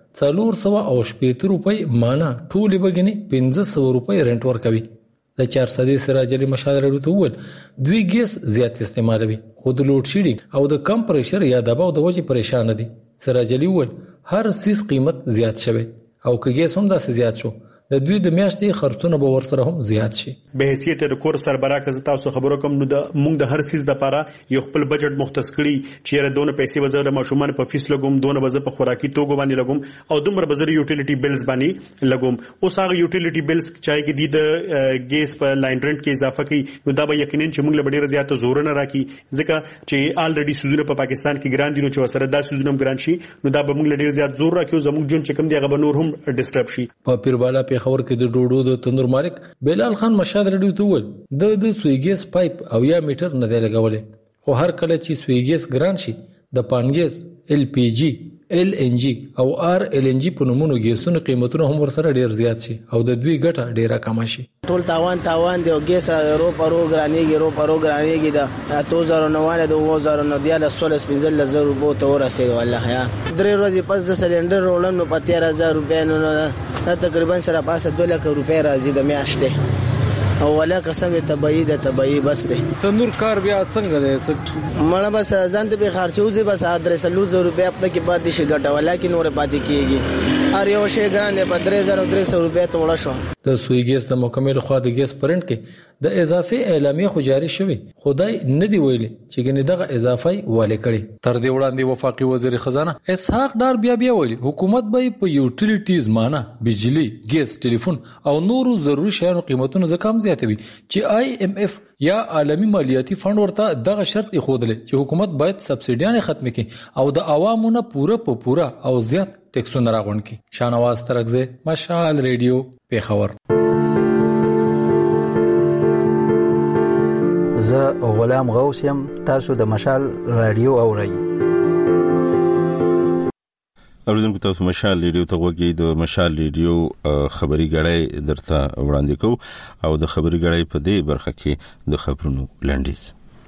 480 روپۍ معنی ټول بګنی 500 روپۍ رنټ ورکوي. د 400 سراج علي مشال رډو ته ول دوی ګیس زیات استعمالوي، خو د لوډ شیډینګ او د کم پریشر یا دباو د وجې پریشان دي. سراج علي ول هر سیس قیمت زیات شوی او که ګیس هم داسې زیات شو د دوی د میاشتې خرڅونه به ورسره هم زیات شي. به حیثیت د کور سربراہ که تاسو خبرو کوم نو د مونږ د هر سیس د لپاره یو خپل بجټ مختص کړی چې را دونه پیسې وزره ماشومان په فیس لګوم، دونه وزره په خوراکي توګه باندې لګوم او دومره وزره یوټیلیټي بیلز باندې لګوم. اوس هغه یوټیلیټي بیلز چای کې د ګیس په لاین رنټ کې اضافه کړي نو دا به یقینا چې مونږ له ډیره زیاته زور نه راکې، ځکه چې آلریډي سوزونه په پاکستان کې ګران دي نو چې وسره دا سوزونه ګران شي نو دا به مونږ له ډیره زیات زور راکې او زموږ جون چې کوم دی هغه به نور هم ډیسټرب شي. په پیربالا په خبر کې د ډوډو د تندور مالک بلال خان مشاد رډیو ته ول د سویګیس پایپ او یا میټر نه دی لګولې، خو هر کله چې سویګیس ګران شي د پانګیس LPG LNG او RLNG په نومونو ګیسونو قیمتونه هم ورسره ډیر زیات شي او د دوی ګټه ډیره کم شي. ټول تاوان دی او ګیس رو پرو ګرانیږي د 2009 د 2009 د 16 روپو ته ورسېږي. والله یا درې ورځې پس د سلندر رولم نو په 13000 روپیا نو تقریبا سره پاسه 2 لک روپیا راځي د میاشتې او ولا قسم تبعی بس دی. تندور کار بیا څنګه دی؟ مړه بس ځان ته به خرچوځي بس 300 روپیا په کې پاتې شي ګټه ولیکن نور پاتې کیږي. هر یو شی ګران دی په 3300 روپیا ته وړه شو. د سوی ګیس د مکمل خوا د ګیس پرنټ کې د اضافي اعلامیه خو جاری شوی، خدای نه دی ویلي چې ګنې دغه اضافي والي کړي. تر دې وړاندې وفاقي وزیر خزانه اسحاق ډار بیا ویلي حکومت به په یوټیلیټیز معنی بجلی، ګیس، ټلیفون او نورو ضروري شیانو قیمتونه زکام زیاتوي چې IMF یا عالمی مالیاتي فند ورته دغه شرط ایښودل چې حکومت باید سبسیډیانه ختم کړي او د عوامو نه پوره او زیات ټیکسونه راغونډ کړي. شانواز ترغزه، مشال ریډیو، پیښور. زه زه غلام غوث یم. تاسو د مشال رادیو اورئ. اوریدونکو تاسو مشال ریډیو ته وګورئ. د مشال ریډیو خبري غړی درته وړاندې کوم او د خبري غړی په دې برخه کې د خبرونو لنډیز.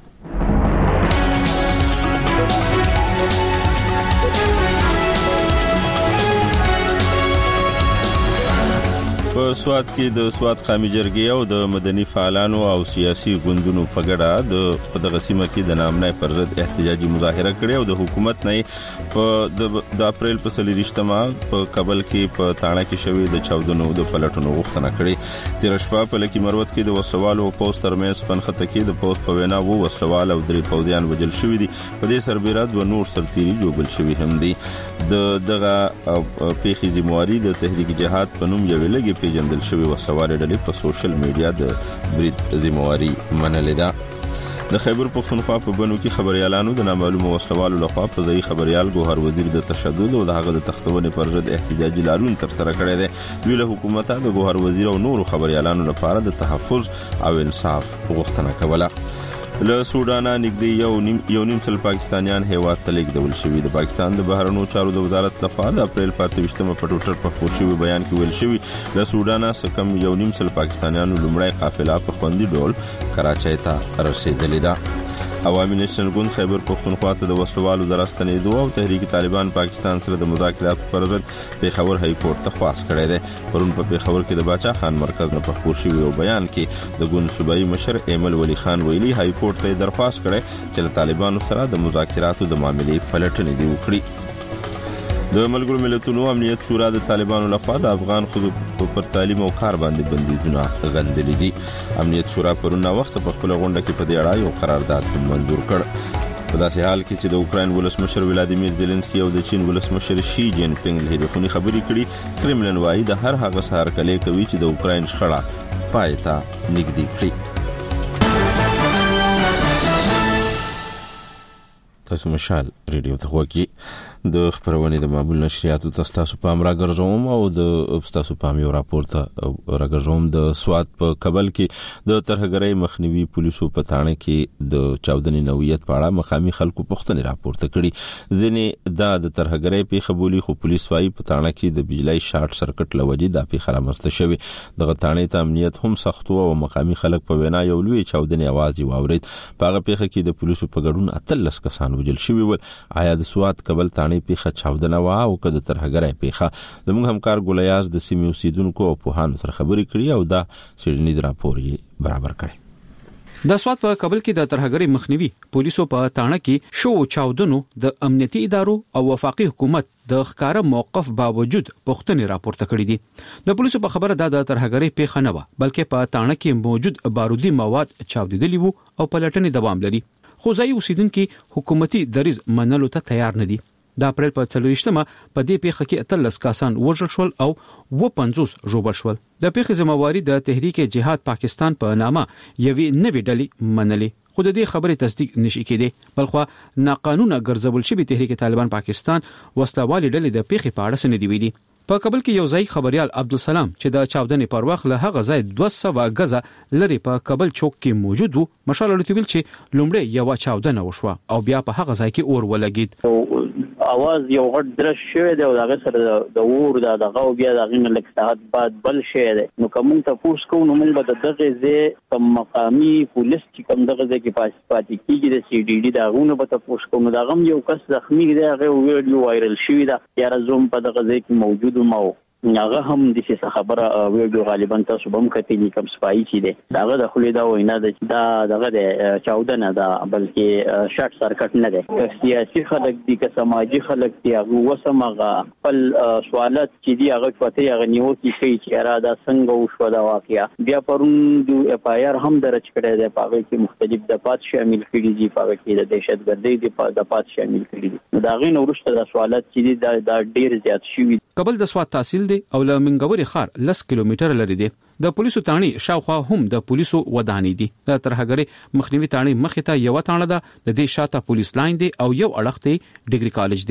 په سواد کې د سواد قومي جرګې او د مدني فعالانو او سیاسي ګوندونو په ګډه د غسیمه کې د نامنه پر ضد احتجاجي مظاهره کړې او د حکومت نه په د اپریل په 23 په کابل کې په تاڼه کې شوې د چاودنو د پلټونو غوښتنه کړې. تیر شپه په لکی مروت کې د وسلوالو او پوسټ ترمنځ پنخته کې د پوسټ په وینا وو وسلوال او درې پوځیان وژل شوې دي. په دې سربېره د نور سرتيري جوړل شوې هم دي. دغه پیخي ذمہواری د تحریک جهاد په نوم یو لګي جندل شوی وسوال ډلې په سوشل میډیا د برید ذمہواری منلې ده. د خیبر پختونخوا په بنو کې خبريالانو د نامعلومه وسلوالو لخوا په ځای خبريال ګوهر وزیر د تشدد او د هغه د تختونې پر ضد احتجاجي لاریون تر سره کړی دی. دوی له حکومت د ګوهر وزیر او نورو خبريالانو لپاره د تحفظ او انصاف غوښتنه کوله. له سودان نږدې یو نیم سل پاکستانیان هیواد ته لیږدول شوي. د پاکستان د بهرنیو چارو د وزارت لخوا د اپریل 25 په ټوټر په خپور شوی بیان کې ویل شوی له سودان څخه یو نیم سل پاکستانیانو لومړی قافله په خوندي ډول کراچۍ ته رسیدلې ده. عوامي نېشنل ګوند خیبر پختونخوا ته د وسلوالو د راستنېدو او تحریک طالبان پاکستان سره د مذاکراتو پر ضد پیښور های کورټ ته خواست کړی دی. پرون په پیښور کې د باچا خان مرکز نه په خپور شوی بیان کې د ګوند صوبایي مشر ایمل ولی خان ویلي های کورټ ته درخواست کړي چې له طالبانو سره د مذاکراتو د معاملې پلټنې دی وکړي. د ملګرو ملتونو امنیت شورا د طالبانو لخوا د افغان خلکو پر تعلیم او کار باندې بندیزونه غندلي دي. امنیت شورا پرونه وخت په خپل غونډه کې په دې اړه یو قرارداد منظور کړ. په داسې حال کې چې د اوکراین ولسمشر ولادیمیر زيلنسکي او د چین ولسمشر شي جین پینګ له هیرخونی خبرې کړي. کرملن وايي د هر هغه سهار کله کوي چې د اوکراین شخړه پای ته نږدې کړي. تاسو مشال ریډیو ته وګورئ. د خبرونې د معمول نشریاتو تاسو په امر راګرځوم او د تاسو په یو راپورټ راګرځوم. د سواد په کابل کې د ترهګرۍ مخنیوي پولیسو په تاڼه کې د چاودنې نوعیت په اړه مقامي خلکو پوښتنې راپورته کړي. ځینې د ترهګرۍ په خبرولي خو پولیس وايي په تاڼه کې د بجلی شارټ سرکټ لوجې د پیښه رامنځته شوې. دغه تاڼې ته امنیت هم سخت او مقامي خلک په وینا یو لوی چاودنې आवाज واورید. په هغه پیښه کې د پولیسو په ګډون 13 کسان وژل شوي ول. آیا د سواد کابل تاڼې پیښه چاودنه وا او کده ترهګرۍ پیښه؟ زموږ همکار ګولیاز د سیمې اوسیدونکو او پوهانو سره خبرې کړې او دا سیډنی راپور یې برابر کړی. د سواد په کابل کې د ترهګرۍ مخنیوي پولیسو په تاڼه کې شو چاودنو د امنیتي ادارو او وفاقي حکومت د ښکارا موقف باوجود پښتنې راپورته کړې دي. د پولیسو په خبره دا د ترهګرۍ پیښه نه و بلکې په تاڼه کې موجود بارودي مواد چاودیدلی وو او پلټنې دوام لري. خو ځای اوسیدونکو حکومتي دریز منلو ته تیار نه دي. د اپریل په 23 په دې پیښه کې 13 کسان وژل شول او 50 ژوبل شول. د پیښې ذمہواری د تحریک جهاد پاکستان په نامه یوې نوې ډلې منلې. خو د دې خبرې تصدیق نشي کېدی. بلخو ناقانونه ګرځول شوی تحریک طالبان پاکستان وسلوالې ډلې د پیښې په اړه سند ویلي. په کابل کې یو ځای خبريال عبدالسلام چې د چاودنې پر وخت له هغه ځای 200 غزه لري په کابل چوک کې موجود وو مشال لټویل چې لومړی یو چاودنه وشوه او بیا په هغه ځای کې اور ولګید. اواز یو غټ درش شوی دی او هغه سره د اور دغه او بیا دغه نه لک ساعت بعد بل شي دی. نو کوم ته پوښ کوو نو موږ به دغه ځای کوم مقامي پولیس چې کوم دغه ځای کې پاتې کیږي د سی ډي ډي دغه به ته پوښ کوو. دغه یو کس زخمی دی هغه ویډیو وایرل شوی دی. یا زوم په دغه ځای کې موجود مو هغه هم د څه خبره ویډیو غالبا تاسو به هم کتلی کوم سپایي چې دی داغه د خلې دا وینا ده دا دغه د چاودنه ده بلکې شارټ سرکټ نه ده. سیاسي خلک دي که سماجی خلک دي هغه وسمغه خپل سوالات چې دی هغه پته هغه نیو کې چې اراده څنګه وشو دا واقعیا. بیا پرون د اف آی آر هم درج کړی دی په هغه کې مختلف دفعات شامل کړي دي په هغه کې د دهشتګردۍ د دفعات شامل کړي دي. دا غي نو ورسته د سوالات چې دی دا ډیر زیات شوی. کابل د سواد تحصیل دی او له منګوري خار 10 کیلومتر لري دی. د پولیسو تانی شاوخوا هم د پولیسو ودانې دي. د ترهګرۍ مخنیوي تانی مخې ته یو تانه ده د دې شاته پولیس لاین دی او یو اړخ ته ډیګري کالج دی.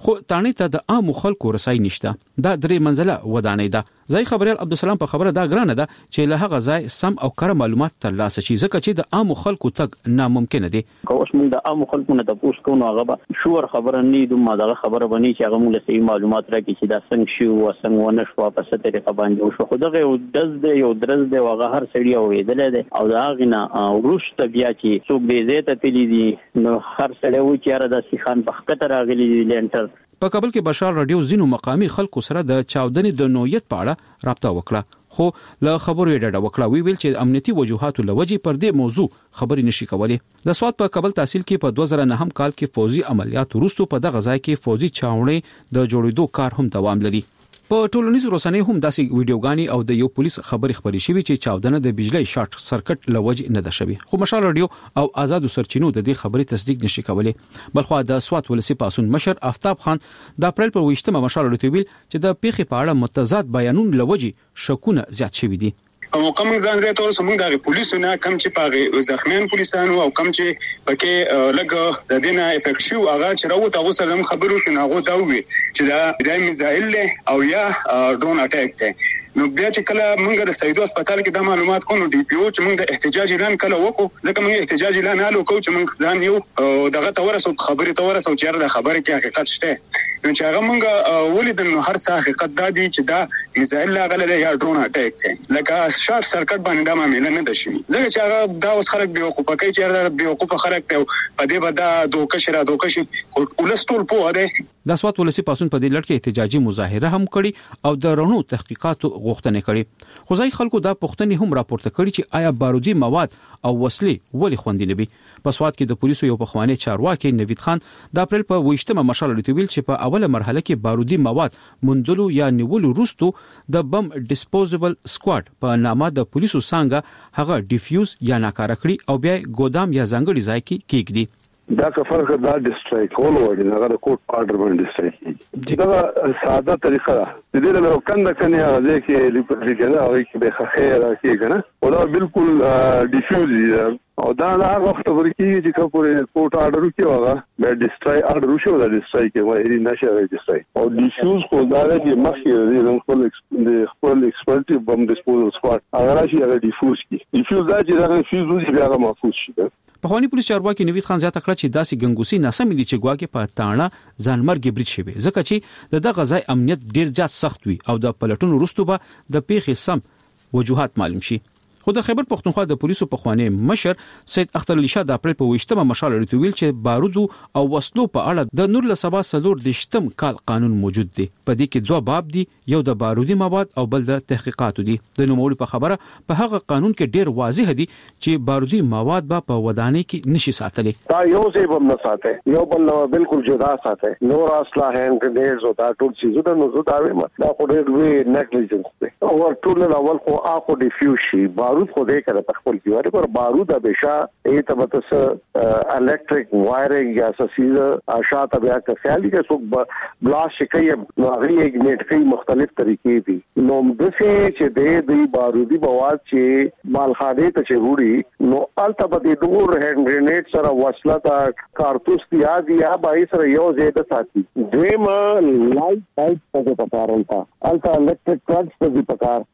خو تانه ته د عام خلکو رسای نشته. دا درې منزله ودانۍ ده. ځای خبريال عبدالسلام په خبره دا ګرانه ده چې له هغه ځای سم او کره معلومات ترلاسه شي ځکه چې د عام خلکو تګ ناممکن دي. اوس موږ د عام خلکو نه تاسو کوو هغه شور خبره نه دوه ماده خبره بني چې هغه موږ صحیح معلومات راکړي چې دا څنګه شو او څنګه ونه شو په څه طریقه باندې شو. خو دغه یو دز دی یو درز دی هغه هر سړی اوریدل دی او دا غنه ورشت بیا چې څوک دې زیاته تللی دي نو هر سړی و چې را د سیخان په خطر راغلي دي لنټر. په کابل کې بشار رادیو زینو مقامی خلکو سره د چاودنې د نوعیت په اړه رابطه وکړه خو له خبرو یې ډډه وکړه. ویل چې امنیتي وجوهاتو لوجې پر دې موضوع خبرې نشي کولای. د سواد په کابل تحصیل کې په 2009 کال کې فوزي عملیات وروسته په دغه ځای کې فوزي چاونې د جوړېدو کار هم دوام لري. په ټولنیزو رسنیو هم داسې ویډیوګانی او د یو پولیس خبري خبري شوی چې چاودنه د بجلی شارټ سرکټ لوجې نه ده شوی. خو مشال رادیو او آزاد سرچینو د دې خبري تصدیق نشي کولای. بلخو د سوات ولسی پاسون مشر آفتاب خان د اپریل پر 28 مشال رادیو ویل چې د پیښې په اړه متضاد بیانون لوجې شکونه زیات شوی دي. او کوم ځان زه تاسو سمونږ د پولیسو نه کم چې پاغه زخمیان پولیسانو او کم چې پکې لګ د دینه افیکټ شو هغه چې راو تاسو سره خبرو شنو هغه دا وی چې دا میزایل او یا ډرون اٹیک ته نو بیا چې کله موږ د سیدو هسپتال کې د معلومات کوو ډي پی او چې موږ د احتجاج اعلان کله وکړو ځکه موږ احتجاج اعلان هلو کوو چې موږ ځان یو دغه تورسو خبري تورسو چې د خبرې کې حقیقت شته نو چې هغه موږ ولیدل نو هر څه حقیقت دادي چې دا میزایل لاغله یا ډرون اٹیک ته لکه شارټ سرکټ باندې دا معاملې نه ده شي ځکه چې هغه دا اوس خلک به وقوفه کوي چې به وقوفه خلک ته په دې بدا دوکشي ولستول په ده. د سوات ولسی پاسون په دې لړ کې احتجاجي مظاهره هم کړي او د رڼو تحقیقاتو غوښتنه کړي. خو ځای خلکو دا پوښتنه هم راپورته کړي چې آیا بارودي مواد او وسلې ولې خوندي نه وي. په سوات کې د پولیسو یو پخوانی چارواکي نوید خان د اپریل په 28 مشال لټویل چې په اوله مرحله کې بارودي مواد مندلو یا نیولو وروسته د بم ډیسپوزیبل سکواډ په نامه د پولیسو څنګه هغه ډیفیوز یا ناکاره کړي او بیا ګودام یا ځنګړي ځای کې کېږدي. دا کفر دا ډیسټرایک کول وړي دا د کوټ آرډر باندې ډیسټرایک دا ساده طریقه ده د دې له کنده کنه هغه کې لپاره کې هغه کې به خیر کېږي نه او دا بالکل ډیفیوز او دا هغه وخت ورکی چې کومه کوټ آرډر کې هغه به ډیسټرای آرډر وشو دا ډیسټرای کې وایي نشه ډیسټرای او ډیفیوز کو دا چې مخکې د خپل ایکسپرټ بم ډیسپوزل سکواډ هغه راشي هغه ډیفیوز کی ډیفیوز دا چې هغه ډیفیوز وي بیا هغه محفوظ شي. پخوانی پولیس چارواکي نوید خان زیاته کړه چې داسې ګنګوسي ناسم دي چې ګواکې په تاڼه ځانمرګ برید شوی ځکه چې د دغه ځای امنیت ډیر زیات سخت وي او د پلټون وروسته به د پیښې سم وجوهات معلوم شي. خو د خیبر پښتونخوا د پولیسو پخوانی مشر سید اختر علي شاه د اپریل په 28 مشال لټویل چې بارودو او وسلو په اړه د نور له سبا سلور د شتم کال قانون موجود دی. په دې کې دوه باب دي یو د بارودي مواد او بل د تحقیقاتو دي. د نوموړي په خبره په هغه قانون کې ډیر واضح دي چې بارودي مواد به په ودانۍ کې نشي ساتلي. دا یو څه به نه ساتي یو بل بالکل جدا ساتي نور اصله هند ډیر زو دا ټول چیزونه نو زو دا وي دا خو ډیر وی نیګلیجنس دی او ټول اول خو اخو ډیفیوز شي بارود خو دې کړه تخپل کیواره پر بارود همیشه ای ته بتس الکتریک وایرینګ یا سیز اشاعت بیا کا خیالي کې څوک بلاش کوي نو هغه اگنیټ کوي مختلف طریقې دي نو د څه چې د بارودي مواد چې مالخانه ته چوړي نو البته د ډور هند گرینیډ سره وسله تا کارتوس دی یا بای سره یو زیاده ساتي دیم لایټ څه په کارول تا البته الکتریک کرنټ څه په کار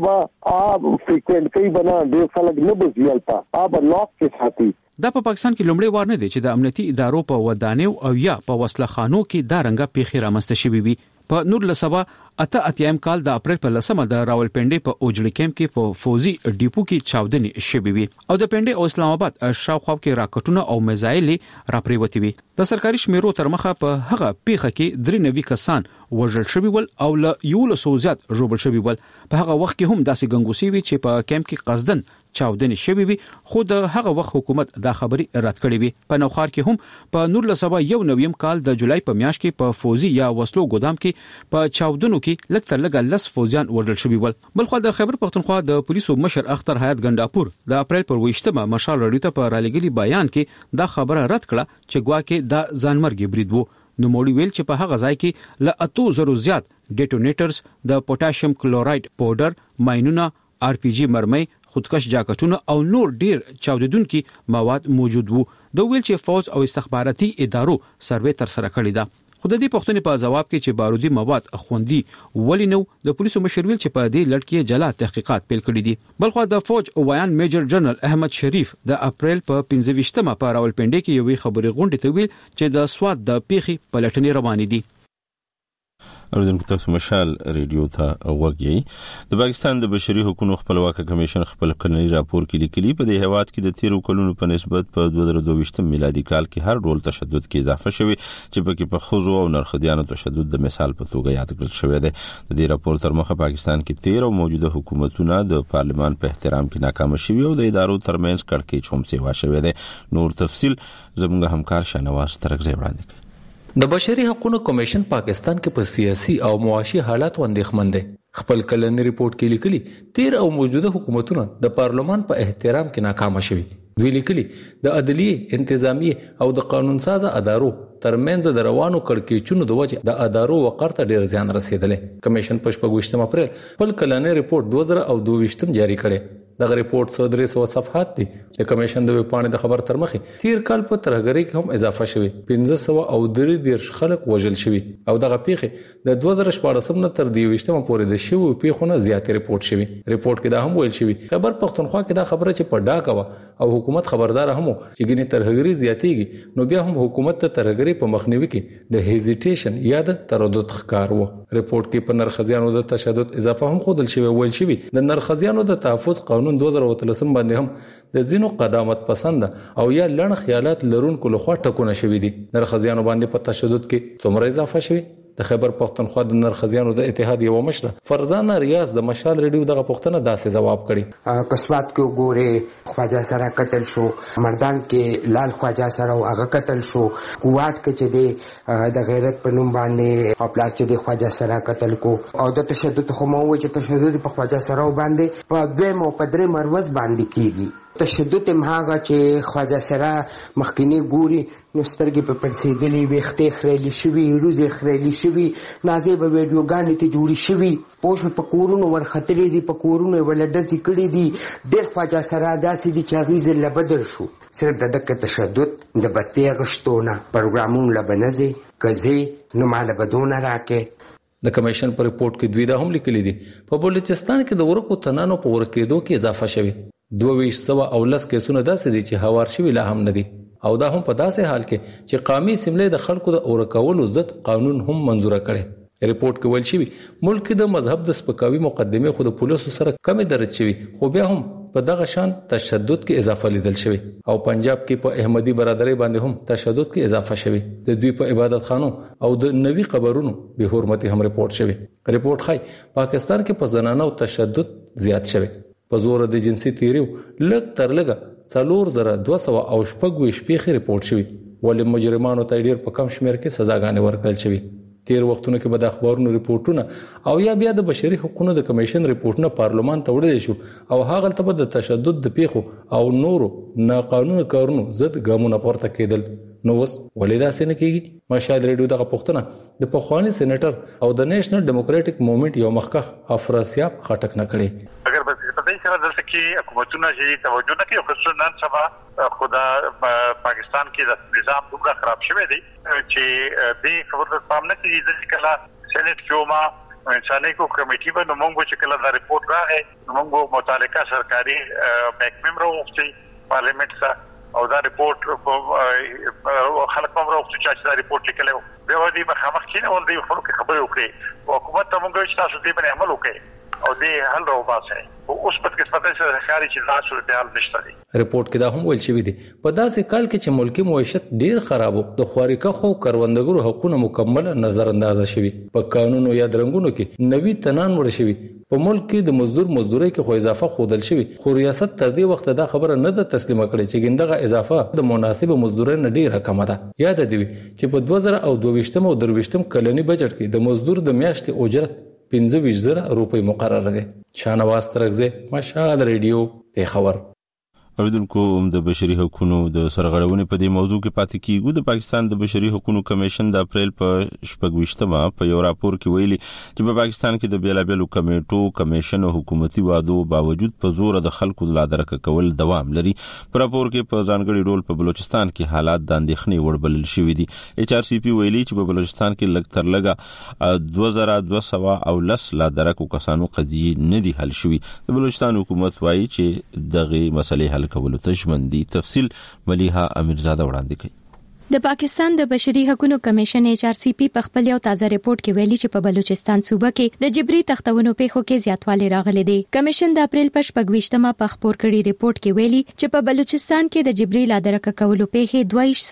البته فریکوئنٹ کوي بنا ډیر خلک نه بزیالتا لاک کې ساتي. دا په پاکستان کې لومړی وار نه دی چې د امنیتي ادارو په ودانیو او یا په وسله خانو کې دا رنګه پیښې رامنځته شوې وي. په نور لسبا اتیم کال د اپریل په 10 د راولپنډي په اوجړی کیمپ کې په فوزي ډیپو کې چاودنې شوې وي او د پنډي او اسلام آباد شاوخوا کې راکټونه او میزایل راپریوتی وي. د سرکاري شمیرو تر مخه په هغه پیښه کې 93 کسان وژل شوي ول او له 100 زیات ژوبل شوي ول. په هغه وخت کې هم داسې ګنګوسي وي چې په کیمپ کې قصدن چاودنې شوي وي خو د هغه وخت حکومت دا خبري رد کړې وي. په نوخار کې هم په نور لسبا یو نویم کال د جولای په میاشت کې په فوزي یا وسلو ګودام کې په چاودنو کې لږ تر لږه 10 فوجیان وژل شوي ول. بلخو د خیبر پښتونخوا د پولیسو مشر اختر حیات ګنداپور د اپریل پر 28 مشال رادیو ته په رالګلی بیان کې دا خبره رد کړه چې ګواکې دا ځانمرګي برید وو. نو موړي ویل چې په هغه ځای کې ل 800 زیات ډیټونیټرز د پوتاشیم کلورایډ پاوډر ماینونه آر پی جی مرمۍ خودکش جاکټونه او نور ډیر چاودیدونکي مواد موجود وو. د ویل چې فوج او استخباراتي ادارو سروې تر سره کړی دا. خو د دې پوښتنې په جواب کې چې بارودي مواد خوندي ولې نو د پولیسو مشر ویل چې په دې لړ کې جلا تحقیقات پیل کړي دي. بلخو د فوج وایان میجر جنرال احمد شریف د اپریل په 15مه په راولپنډي کې یوې خبري غونډې ته ویل چې د سواد د پیخي پلټنې روانې دي. اوریدونکو تاسو مشال ریډیو ته وګورئ. د پاکستان د بشري حقوقو خپلواک کمیشن خپل کلنی راپور کې لیکلي په دې هواد کې د 13 کلونو په نسبت په 2022 میلادي کال کې هر ډول تشدد کې اضافه شوی چې پکې په خوځو او نرخديانو تشدد د مثال په توګه یاد کړل شوی دی. د دې راپور تر مخه پاکستان کې 13 او موجوده حکومتونه د پارلمان په احترام کې ناکام شوي او د ادارو ترمنځ کړکېچ هم سیوا شوی دی. نور تفصيل زموږ همکار شنواز ترغزي وړاندې کوي. د بشري حقوقو کمیشن پاکستان کې په سیاسي او معاشي حالات اندېښمن دی. خپل کلنی ریپورت کې لیکلي 13 او موجوده حکومتونه د پارلمان په احترام کې ناکام شوي. دوی لیکلي د عدلیه، انتظامی او د قانون ساز ادارو ترمنځ د روانو کړکېچونو د وجه د ادارو وقار ته ډیر زیان رسیدلی. کمیشن په 28 اپریل خپل کلنی ریپورت 2022 جاری کړي. دغه ریپورت 300 صفحات دي. د کمیشن د ویبپاڼې د خبر تر مخې تیر کال په ترهګرۍ کې هم اضافه شوی 1533 خلک وژل شوي او دغه پیښې د 2014 نه تر 2020 پورې د شوو پیښونو زیاتې ریپورت شوی. ریپورت کې دا هم ویل شوی خبر پښتونخوا کې دا خبره چې په ډاکه و او حکومت خبردار هم چې ګینه ترهګرۍ زیاتېږي نو بیا هم حکومت ته ترهګرۍ په مخنیوي کې د هیزیټیشن یا د تردد ښکار و. ریپورت کې په نرخزیانو د تشدد اضافه هم خودل شوی. ویل شوی د نرخزیانو د تحفظ قانون 2013 باندې هم د ځینو قدامت پسند او یا لړن خیالات لرونکو لخوا ټکونه شوی دي. نرخزیانو باندې په تشدد کې څومره اضافه شوی؟ د خیبر پښتونخوا د نرخزیانو د اتحاد یو مشر فرزانه ریاض د مشال ریډیو دغه پښتنه داسې جواب کړي. قسمت کې وګوره خواجه سره قتل شو، مردان کې لال خواجه سره هغه قتل شو، کوټ کې چې د غیرت په نوم باندې خپل چې د خواجه سره قتل کو او د تشدد خو مو چې تشدد په خواجه سره باندې په دوه مو په درې مروز باندې کیږي. تشدد مهاغه چې خواجه سره مخکینی ګوري نو سترګې په پړسېدلې وختې خړېلې شوي، روزې خړېلې شوي، نازیبه ویډیوګانې ته جوړې شوي، پوښ په کورونو ورختلې دي، په کورونو ولډزې کړې دي. ډېر خواجه سره داسې دي چې هغې ځل بدل شو. صرف د دغه تشدد د بتۍ غشتونه پروګرامونه لبنځي کزي نو مال بدونه راکې. د کمیشن په ریپورت کې دوی دا هم لیکلي دي په بلوچستان کې د ورکو تنانو په ورکېدو کې اضافه شوی. 2210 کیسونه داسې دي چې هوار شوي لا هم نه دي او دا هم په داسې حال کې چې قومي سملې د خلکو د اورکولو ضد قانون هم منزور کړي. ریپورت کې ویل شوی ملک د مذهب د سپکاوي مقدمه خو د پولیسو سره کم درج شوی خو بیا هم په دغه شان تشدد کې اضافه لیدل شوی او پنجاب کې په احمدي برادرۍ باندې هم تشدد کې اضافه شوی. د دوی په عبادت خانو او د نوي قبرونو به حرمتي هم ریپورت شوی. ریپورت خای پاکستان کې په زنانو تشدد زیات شوی. په زور د جنسي تیریو لږ تر لږه 4226 پیښې ریپورت شوی ولې مجرمانو ته ډیر په کم شمیر کې سزاګانې ورکړل شوی. تیر وختونو کې به د اخبارونو ریپورتونه او یا بیا د بشري حقوقو د کمیشن ریپورتونه پارلمان ته وړل شو او هغه ته به د تشدد د پیښو او نورو ناقانونه کارونو ضد ګامونه پورته کېدل. نو وس ولیدا سینه کېږي. مشال ریډیو دغه پښتنه د پخوانی سېنیټر او د نېشنل ډیموکراټک موومېنټ یو مخکخ افراسیاب خټک نه کړي. اگر په دې سره دلته کې حکومتونه چې توجه نه کوي خصوصا نن سبا خدا پاکستان کې د نظام دومره خراب شوی دی چې دې خبر ته پام نه کوي چې کله سېنیټ جوما انساني کو کمیټي په نومونګو چې کله دا ریپورت راغی نومونګو متعلقه سرکاري محکمې راوستي پارلیمنت سره او دا ریپورت خلک هم راوستي چې دا ریپورت لیکلو بیا ودی مخامخ کینه ول دی خبرې وکړي حکومت ته موږ چې تاسو دې باندې عمل وکړي او دې حل راوباسي او اوس په قسمت سره خاري چې لا صورتحال نشته دي. ریپورت کې دا هم ویل شوی دی په داسې کال کې چې ملکی معیشت ډیر خرابو د خوارکه خو کروندګرو حقوقونه مکمل نظر انداز شوی. په قانونو یا درنګونو کې نوی تنان وړ شوی. په ملک کې د مزدورۍ کې خو اضافه خودل شوی خو ریاست تر دې وخت دا خبره نه ده تسلیمه کړې چې ګندغه اضافه د مناسب مزدورۍ نه ډیره کم ده. یاد دی چې په 2022 او 23 کلنی بجټ کې د مزدور د میاشتې اجرت 15,000 روپۍ مقرره ده. شانواز ترغزه مشال ریډیو پیښور. اوریدونکو د بشري حقوقو د سرغړونې په دې موضوع کې پاتې کیږو. د پاکستان د بشري حقوقو کمیشن د اپریل په 26مه په یو راپور کې ویلي چې په پاکستان کې د بیلابېلو کمیټو کمیشن او حکومتي وعدو باوجود په زور د خلکو د لادرکه کول دوام لري. په راپور کې په ځانګړي ډول په بلوچستان کې حالات د اندېښنې وړ بلل شوي دي. HRCP ویلي چې په بلوچستان کې لږ تر لږه 2210 لادرکه کسانو قضیې نه دي حل شوي. د بلوچستان حکومت وایي چې دغه مسلې حل کولو ته ژمن دي. تفصیل ملیحه امیرزاده وړاندې کوي. د پاکستان د بشري حقوقو کمیشن HRCP په خپل یو تازه ریپورت کې ویلي چې په بلوچستان صوبه کې د جبري تختونو پیښو کې زیاتوالی راغلی دی. کمیشن د اپریل په 26مه په خبر کړي ریپورت کې ویلي چې په بلوچستان کې د جبري لادرکه کولو پیښې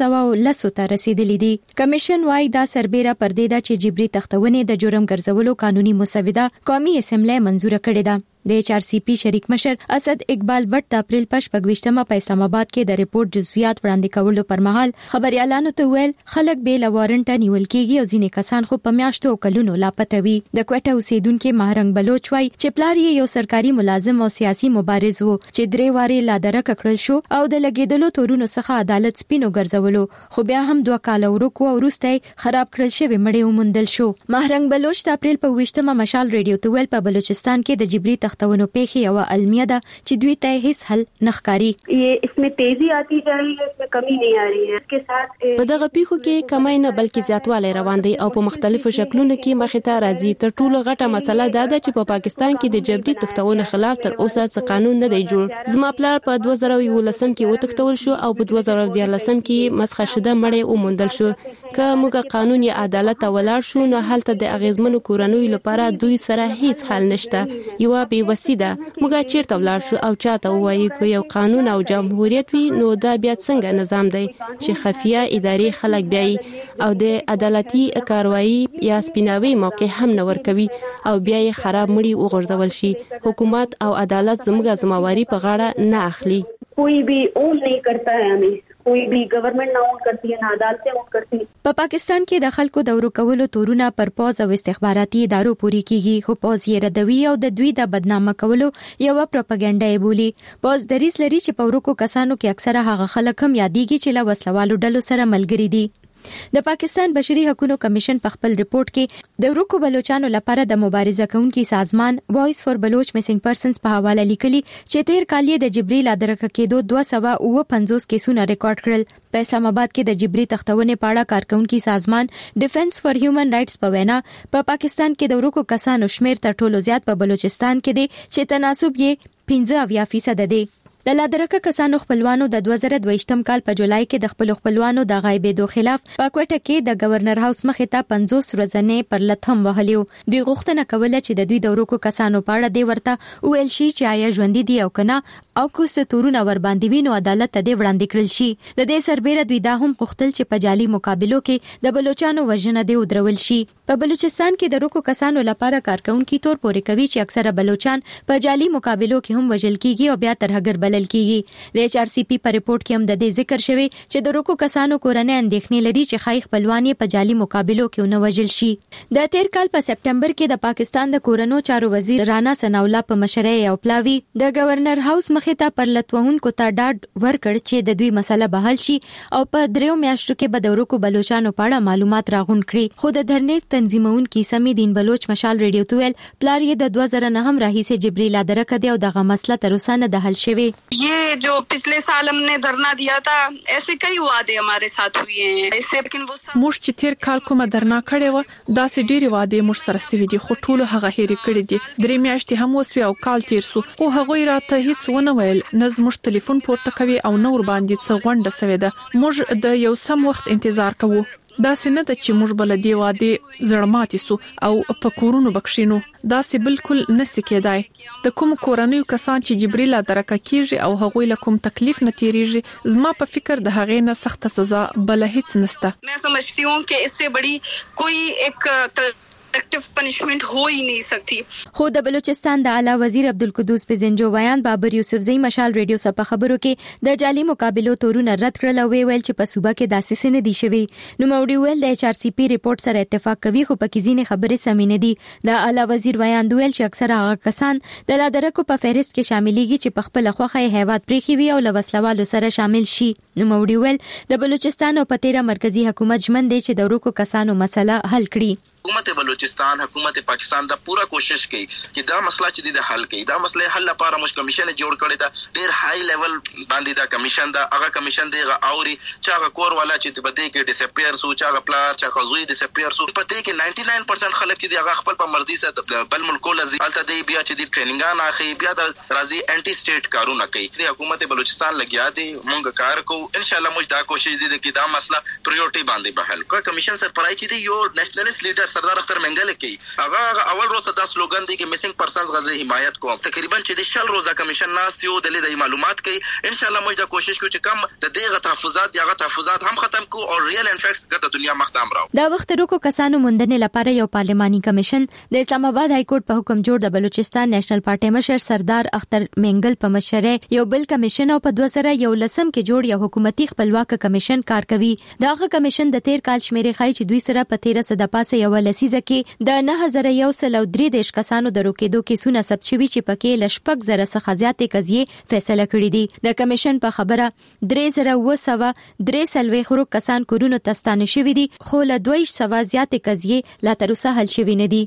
2210 ته رسیدلې دي. کمیشن وايي دا سربېره پردې ده چې جبري تختونه د جرم ګرځولو قانوني مسوده قومي اسمبلی منزور کړې ده. د HRCP شریک مشر اسد اقبال بټ د اپریل په 26مه په اسلام آباد کې د ریپورت جزئیات وړاندې کولو پر مهال خبريالانو ته ویل خلک به لوارنټ نیول کېږي او ځینې کسان خو په میاشتو او کلونو لاپته وي. د کوټه اوسیدونکو مهرنګ بلوچ وایي چې پلار یې یو سرکاري ملازم او سیاسي مبارز وو چې 3 واره لادرکه کړل شو او د لګیدلو تورونو څخه عدالت سپینو ګرځولو خو بیا هم 2 کال ورکو او وروسته خراب کړل شوی مړی ومندل شو. مهرنګ بلوچ د اپریل په 20مه مشال ریډیو ته ویل په بلوچستان کې د جبري تختونو پیښې او المیه ده چې دوی ته هیڅ حل نخکاری. इसमें तेजी आती जा रही है, इसमें कमी नहीं आ रही है. इसके साथ په دغه پیښو کې کمی نه بلکې زیاتوالی روان دی او په مختلفو شکلونو کې مخې ته راځي. تر ټولو غټه مسله دا ده چې په پاکستان کې د جبري تختونو خلاف تر اوسه څه قانون نه دی جوړ. زما پلار په 2011 کې وتښتول شو او په 2014 کې مسخه شده مړی وموندل شو. که موږ قانوني عدالت ته ولاړ شو نو هلته د اغیزمنو کورنیو لپاره دوی سره هیڅ حل نشته. یو بې وسیده موږ چیرته ولاړ شو او چاته وایي چې یو قانون او جمهوریت وي نو دا بیا څنګه نظام دی چې خفیه اداري خلک بیاي او د عدالتي کاروایی یا سپیناوي موقع هم نه ورکوي او بیا یې خراب مړي وغورځول شي. حکومت او عدالت زموږه ذمہواری په غاړه نه اخلي. कोई भी ओन नहीं करता है, हमें कोई भी गवर्नमेंट ना ओन करती है, ना अदालतें ओन करती है. په پاکستان کې د خلکو د ورکولو تورونه پر پوز او استخباراتي ادارو پوری کیږي خو پوز یې ردوي او د دوی د بدنامه کولو یو پروپاګاندا یې بولی. پوز دریس لري چې په ورکو کسانو کې اکثره هغه خلک هم یادېږي چې له وسلوالو ډلو سره ملګري دي. د پاکستان بشري حقوقو کمیشن په خپل ریپورت کې د ورکو بلوچانو لپاره د مبارزه کوونکي سازمان وایس فور بلوچ میسنګ پرسنز په حواله لیکلي چې تیر کال یې د جبري لادرکه کېدو 250 کیسونه ریکارډ کړل. په اسلام آباد کې د جبري تختونه پاړه کارکونکي سازمان ډیفنس فار هیومن رائټس په وینا په پاکستان کې د ورکو کسانو شمیر تر ټولو زیات په بلوچستان کې دی چې تناسب یې 15% دی. د لادرکه کسانو خپلوانو د 2022م کال په جولای کې د خپل خپلوانو د غایبېدو خلاف په کوټه کې د گورنر هاوس مخې ته 50 ورځې پر لټم وهلیو. دوی غوښتنه کوله چې د دوی د ورکو کسانو په اړه دی ورته ویل شي چې آیا ژوند دي او کنه او کو څه تورونه ور باندې وینو عدالت ته دی وړاندې کړل شي. د دې سربېره دوی دا هم غوښتل چې په جالي مقابلو کې د بلوچانو وژنه دی ودرول شي. په بلوچستان کې د ورکو کسانو لپاره کارکونکي تور پورې کوي چې اکثره بلوچان په جالي مقابلو کې هم وژل کیږي او بیا تر هغه بلل کیږي. د HRCP په ریپورت کې هم د دې ذکر شوی چې د ورکو کسانو کورنۍ اندېښنې لري چې خای خپلوان په جالي مقابلو کې ونه وژل شي. د تیر کال په سپټمبر کې د پاکستان د کورونو چارو وزیر رانا ثناءالله په مشرۍ او پلاوی د گورنر هاوس مخې ته پر لټوونکو ته ډاډ ورکړ چې د دوی مسله به حل شي او په 3 میاشتو کې به د ورکو بلوچانو په اړه معلومات راغونډ کړي. خو د دھرنې تنظیمونکو سمې دین بلوچ مشال ریډیو ته ویل پلار یې د 2009 راهیسې جبري لادرکه دی او دغه مسله تر اوسه نه د حل شوی. ये जो पिछले साल हमने धरना दिया था ऐसे कई वादे हमारे साथ हुए हैं इससे लेकिन वो موږ چې تیر کال کومه درنا کړې و دا سې ډېری واده موږ سره سوي دي خو ټول هغه هېر کړې دي. 3 میاشتې هم وسوي او کال تیر سو خو هغه راته هیڅ ونه ویل نه زموږ ټلیفون پورته کوي او نور باندې څه غونډه سوي ده. موږ د یو سم وخت انتظار کوو. دا سینه د چې موږ بل دی واده زړماتي سو او په کورونو بکښینو دا سې بالکل نسی کېدای. د کوم کورنیو کسان چې جبري لادرکه کیږي او هغوی له کوم تکلیف نه تیریږي زما په فکر د هغې نه سخت سزا بل هیڅ نشته. मैं समझती हूं कि इससे बड़ी कोई एक इफेक्टिव पनिशमेंट हो ही नहीं सकती। خو د بلوچستان د اعلی وزیر عبدالقدوس پزنجو بیان بابر یوسفزئی مشال ریډیو سره خبرو کې د جعلي مقابلو تورونه رد کړل او ویل چې په صوبه کې داسې نه دي شوي. نو موړي ویل د HRCP ریپورت سره اتفاق کوي خو پکې ځینې خبرې سمې نه دي. د اعلی وزیر بیان ویل چې اکثره هغه کسان د لادرکو په فهرست کې شاملېږي چې په خپل خوخه هیواد پریخي وي او لوسلوالو سره شامل شي. نو موړي ویل د بلوچستان او پتیرا مرکزی حکومت ژمن دي چې د ورکو کسانو مسله حل کړي. حکومت بلوچستان حکومت پاکستان دا پورا کوشش کوي چې دا مسله چې د حل کړي. دا مسله حل لپاره موږ کمیشن جوړ کړی دا ډیر های لیول باندې دا کمیشن دا هغه کمیشن دی اوري چې هغه کور والا چې په دې کې ډیسپیر سو چې هغه پلار چې هغه زوی ډیسپیر سو په دې کې 99% خلک چې هغه خپل په مرزي سره بل ملکو لزي الته دی بیا چې د ټریننګان اخی بیا د راځي انټي سټیټ کارونه کوي. د حکومت بلوچستان لګیا دی موږ کار کوو ان شاء الله. موږ دا کوشش دي چې دا مسله پریورټي باندې به حل کړو. کمیشن سرپرای چې دی یو نېشنلیست لیډر سردار اختر منګل کی هغه اول روز دا سلوګان دی چې میسنګ پرسنز غزه حمایت کوم. تقریبا چې د شل روزه کمیشن ناس یو د لیدای معلومات کوي. ان شاء الله موږ دا کوشش کوو چې کم د دغه تحفظات یا تحفظات هم ختم کو او ریل انفیکټ کته دنیا مختام راو. دا وخت روکو کسانو مندنې لپاره یو پارلماني کمیشن د اسلام آباد های کورټ په حکم جوړ د بلوچستان نېشنل پارټي مشر سردار اختر منګل په مشره یو بل کمیشن او په 2011 کې جوړ یو حکومتي خپلواک کمیشن کار کوي. داغه کمیشن د 13 کال شمیرې خای چې دوی سره په 13 د پاسه یو لسیزه کې د 9103 کسانو د روکېدو کیسونه ثبت شوي چې پکې لشپک زره څخه زیاتې قضیې فیصله کړې دي. د کمیشن په خبره 3903 کسان کورونو تستانه شوي دي خو له 200 زیاتې قضیې لا تر اوسه حل شوي نه دي.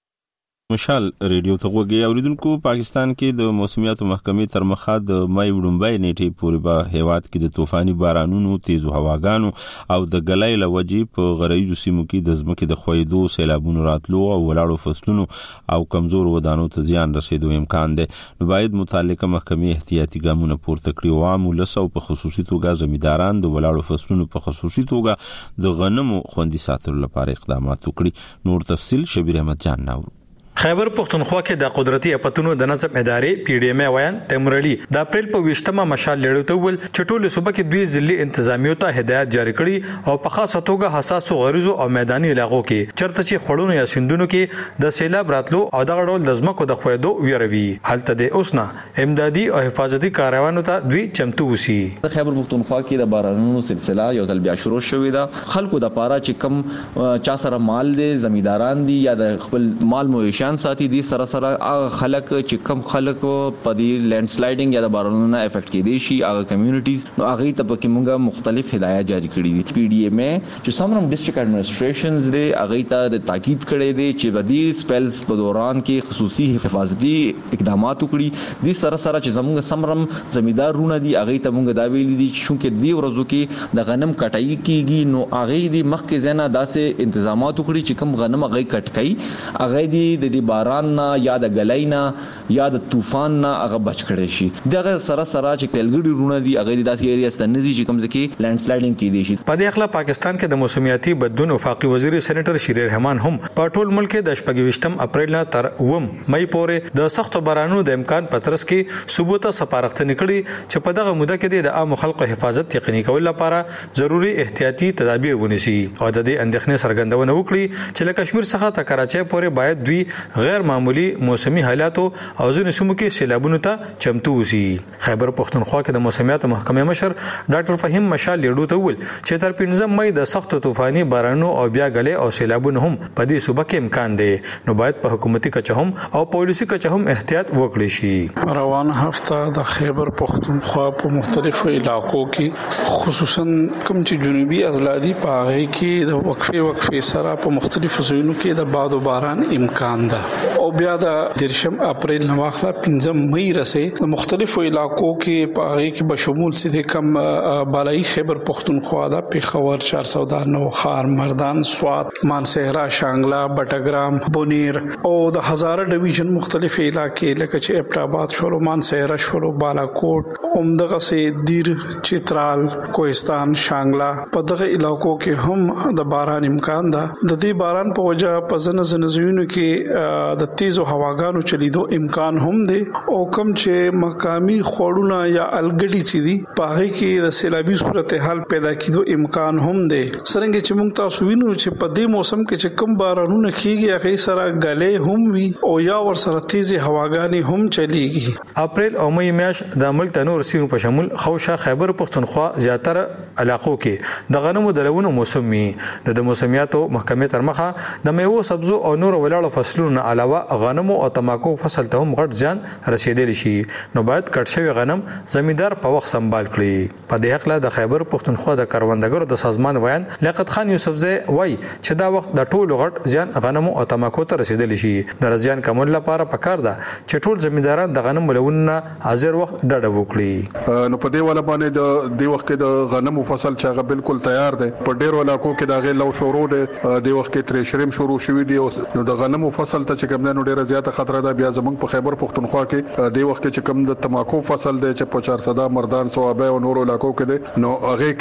مشال ریډیو ته وګورئ اوریدونکو. پاکستان کې د موسمیاتو محکمې تر مخه د مای وړومبای نیټې پورې به هیواد کې د طوفاني بارانونو تیزو هواګانو او د ګلای لوجې په غرایزو سیمو کې د ځمکې د خویدو سیلابونو راتلو او ولاړو فصلونو او کمزور ودانو ته زیان رسیدو امکان دی. نو باید متعلقه محکمې احتیاطي ګامونه پورته کړي او عام ولس او په خصوصي توګه زمینداران د ولاړو فصلونو په خصوصي توګه د غنمو خوندي ساتلو لپاره اقدامات وکړي. نور تفصیل شبیر احمد جان ناو. خیبر پختونخوا کې د قدرتي اپتونو د نظم ادارې پی ډی ایم ویان تیمور علي د اپریل په 20مه مشال لړو ته ول چې ټول صوبه کې دوی ځلې انتظامیو ته هدایت جاری کړي او په خاصه توګه حساسو غریزو او میداني علاقو کې چرته چې خړونو یا سندونو کې د سیلاب راتلو او دغه ډول د ځمکو د خویدو ویروي هلته د اوسنا امدادي او حفاظتي کاروانو ته دوی چمتو وسی. د خیبر پختونخوا کې د بارانونو سلسله یو ځل بیا شروع شوې ده. خلکو د پاره چې کم چا سره مال دي زمینداران دي یا د خپل مال مویشان ساتي دي سره هغه خلک چې کم خلک په دې لینډ سلایډینګ یا د بارانونو افیکټ کېدي شي هغه کمیونټیز نو هغه ته پکې موږ مختلف هدایت جاری کړي دي. پی ډی ایم چې سمرم ډیسټریکټ اډمنسټریشنز دي هغه ته د تاکید کړي دي چې بدی سپیلز په دوران کې خصوصي حفاظتي اقدامات وکړي. دي سره چې زموږ سمرم زمیندارونه دي هغه ته موږ دا ویلي دي چې شونکه دی ورځو کې د غنم کټای کیږي نو هغه دي مخکې زنه داسې تنظیمات وکړي چې کم غنم هغه کټ کړي هغه دي د باران یا د غلینا یا د طوفان نه هغه بچ کړي شي. دغه سره چې تلګړي رونه دي هغه د داسې ایریاز ته نزي چې کوم ځکه لینډ سلایډینګ کیدي شي. په دې اخلا پاکستان کې د موسمیاتي بدلون وفاقي وزیر سېنیټر شیر رحمان هم په ټول ملک د 28 اپریل نه تر 9 مې پورې د سختو بارانونو د امکان پترس کې ثبوت سپارښتنه کړې چې په دغه موده کې د عام خلکو حفاظت یقیني کول لپاره ضروری احتیاطي تدابیر ونیسي او د دې اندېښنې څرګندونه وکړي چې له کشمیر څخه تر کراچۍ پورې باید دوی غیر معمولی موسمي حالاتو او ځینې سیمو کې سیلابونو ته چمتو وسی. خیبر پختونخوا کې د موسمیاتو محکمې مشر ډاکټر فهیم مشال لیډو ته ویل چې تر 15 مې د سخت طوفاني بارانونو او بیا غلې او سیلابونو هم په دې صوبه کې امکان دی نو باید په حکومتي کچه هم او پولیسي کچه هم احتیاط وکړي شي. روان هفته د خیبر پختونخوا په مختلفو علاقو کې خصوصا کوم چې جنوبي اضلاع په هغه کې د وقفه سره په مختلفو ځایونو کې د باد او باران امکان ده او بیا د 13 اپریل نو واخله 15 مې رسې د مختلفو علاقو کې په هغه کې بشمول سي کم بالای خیبر پختونخوا د پیښور 409 خار مردان سوات مانسهرا شانګلا بټګرام بونیر او د هزاره ډیویژن مختلف علاقې لکه چې ابټاباد شورو مانسهرا شورو بالاکوټ اومدغه سي دیر چترال کوهستان شانګلا په دغه علاقو کې هم د باران امکان ده. د دې باران په وجه په ځنه ځنه زوینو کې د تیزو هواګانو چلیدو امکان هم دی او کوم چې مقامی خوړونه یا الګډي چې دي په هغه کې د سیلابي صورتحال پیدا کېدو امکان هم دی. څنګه چې موږ تاسو وینو چې په دې موسم کې چې کوم بارانونه کیږي هغه سره غلې هم وي او یا ور سره تیزي هواګانې هم چلیږي. اپریل او مې میاشت د ملک تنور سیمو په شمول خوشا خیبر پختونخوا زیاتره علاقو کې د غنمو د لونو موسم می د موسمیاتو محکمه تر مخه د میوه سبزو او نور ولاړو فصلونو علاوه غنمو او تماکو فصل ته هم غټ زیان رسیدلی شي نو باید کټ شوی غنم زمیندار په وخت سنبال کړي. په دې حق له د خیبر پختونخوا د کروندګرو د سازمان ویان لیاقت خان یوسفزئی وای چې دا وخت د ټولو غټ زیان غنمو او تماکو ته رسیدلی شي. د زیان کمول لپاره پکار ده چې ټول زمینداران د غنمو لونه حاضر وخت ډډه وکړي. نو په دې ولا باندې د دې وخت کې د غنمو فصل چې هغه بالکل تیار دی په ډېر علاقو کې دا غي لو شروع دی د وخت کې ترشریم شروع شوی دی نو د غنمو فصل ته چې کوم نه ډېره زیاته خطر ده. بیا زمونږ په خیبر پختونخوا کې د وخت کې چې کوم د تماکو فصل دی چې په 400 مردان صوابه او نور علاقو کې دی نو هغه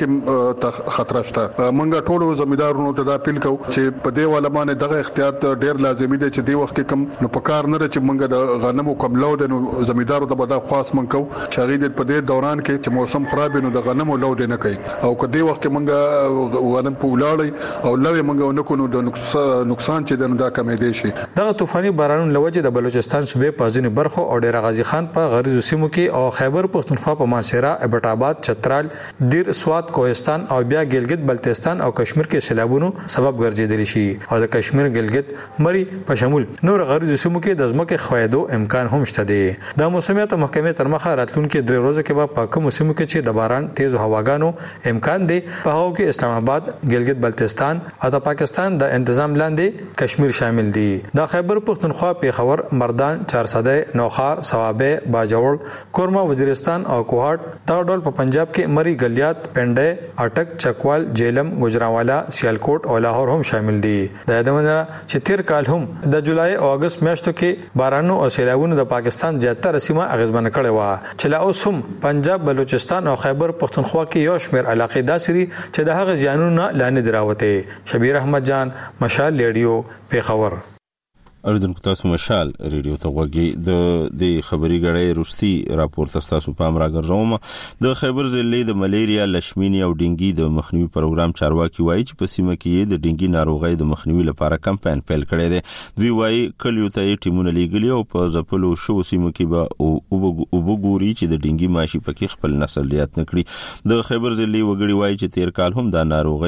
کې خطر شته. مونږ ټول زمیندارونو ته دا اپیل کوو چې په دې ولا باندې دغه احتیاط ډېر لازمي دی چې د وخت کې کوم نو په کار نه چې مونږ د غنمو کوم لو د زمیندارو ته به دا خاص مونږ کو چې هغه په دې دوران کې چې موسم خراب نو د غنمو لو د نه کوي او کدی وخت کې مونږ غنم په ولاړی او لوي مونږ نو کو نو د نقصان چې دا کمې دي شي. دغه طوفاني بارانونو لوجه د بلوچستان صوبې په ځینې برخو او ډیر غازی خان په غریزو سیمو کې او خیبر پختونخوا په مانسهرا ابټ آباد چترال دیر سوات کوهستان او بیا ګلګت بلتستان او کشمیر کې سیلابونو سبب ګرځیدلی شي او د کشمیر ګلګت مری په شمول نور غریزو سیمو کې د ځمکې خویدو امکان هم شته دی. د موسمیات محکمې تر مخه راتلونکو 3 ورځې کې په کوم سیمو کې چې د باران تیز هواګانو امکان دی په هغه کې اسلام آباد ګلګت بلتستان او د پاکستان د تنظیم لاندې کشمیر شامل دي. د خیبر پختونخوا پیښور مردان 400 نوخار صوابه باجوړ کورما وزیرستان او کوهاټ دا ډول په پنجاب کې مری ګلیات پنډه اٹک چکوال جیلم گجرانوالا سیالکوټ او لاهور هم شامل دي. د یادونه چې تیر کال هم د جولای او اگست میاشتو کې بارانو او سیلابونو د پاکستان زیاتره سیمه اغیزمن کړي و چې لا اوس هم پنجاب بلوچستان او خیبر پختونخوا کې یو شمېر علاقې داسري چې د هغه ځانونه لاندې دراوته. شبیر احمد جان مشال ریډیو پیښور. اردوونکو تاسو مشال ریډیو ته وګورئ د خبري غړې روستي راپور تاسو پام راګرځوم. د خیبر ضلع د ملیریا لشمینی او ډینګي د مخنیوي پروګرام چارواکي وایي چې په سیمه کې د ډینګي ناروغي د مخنیوي لپاره کمپاین پیل کړی دی. دوی وایي کلیو ته ټیمونه لیږلي او په ځپلو شو سیمو کې به وګوري چې د ډینګي ماشي پکې خپل نسل زیات نکړي. د خیبر ضلع وګړي وایي چې تیر کال هم د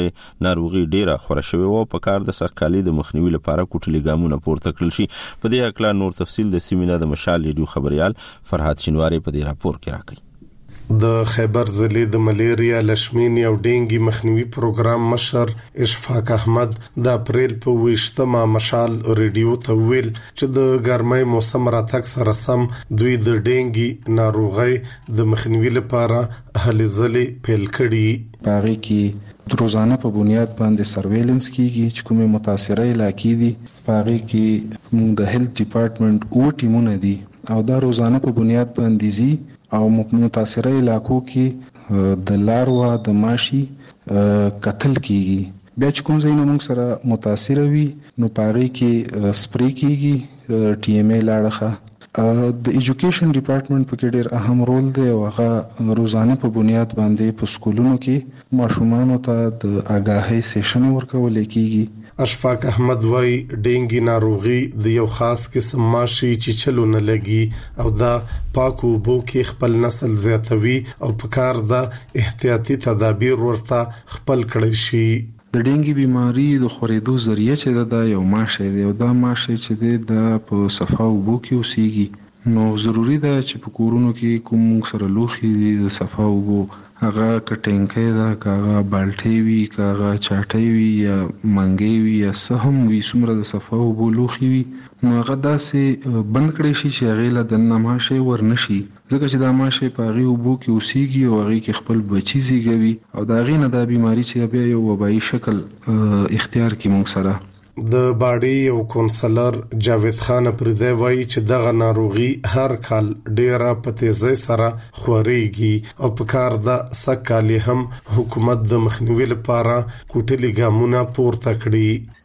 ناروغي ډیره خوره شوې او په کار د سخکالي د مخنیوي لپاره کوټلي ګامونه پورته شي. په دې اکلا نور تفصیل د سیمینار د مشال ریډیو خبريال فرحات شینواری په دې راپور کې راکړي. د خیبر ضلع د ملیریا لشمینی او ډینګي مخنیوي پروګرام مشر اشفاق احمد د اپریل په 28مه مشال ریډیو ته ویل چې د ګرمۍ موسم راتګ سره سم دوی د ډینګي ناروغي د مخنیوي لپاره هلې ځلې پیل کړي. باغی کې روزانه په بنیاد باندې سرویلنس کیږي چې کومه متاثره علاقې دي باغی کې موږ د هیلث ډپارټمنټ او ټیمونه دي او دا روزانه په بنیاد باندې زی او متاثره علاقو کې د لاروا د ماشي قتل کیږي. بیا چې کوم ځای موږ سره متاثر وي نو باغی کې سپری کیږي ټي ام ای لاړه. د ایجوکیشن ډپارټمنټ په کې ډېر اهم رول دی او هغه روزانه په بنیاد باندې په سکولونو کې ماشومان ته د آگاهۍ سیشن ورکول کیږي. اشفاق احمد وای ډینګي ناروغي د یو خاص قسم ماشي چې چلو نه لګي او دا پاکو بو کې خپل نسل زیاتوي او په کار د احتیاطي تدابیر ورته خپل کړی شي. د ډینګي بیماری د خورېدو ذریعہ چې دا یو ماشه دی او دا ماشه چې د په صفا وبو کې اوسېږي نو ضروری ده چې په کورونو کې کوم سره لوخي دي د صفا وبو هغه کټینګي دا کاغه بالټي وی کاغه چاټي وی یا منګي وی یا سهم وی سمره د صفا وبو لوخي وی نو هغه داسې بند کړی شي چې هغه له د نماشه ورنشي ځکه چې د ماشه په غي وبو کې اوسېږي او هغه کې خپل بچی زیږوي او دا غي نه د بیماری چې بیا یو وبایي شکل اختیار کی موږ سره. د باډي او کونسلر جاوید خان پردی وایي چې دغه ناروغي هر کال ډیره په تیزی سره خوريږي او په کار د سکالي هم حکومت د مخنیوي لپاره کوټلي ګامونه پورته کړي.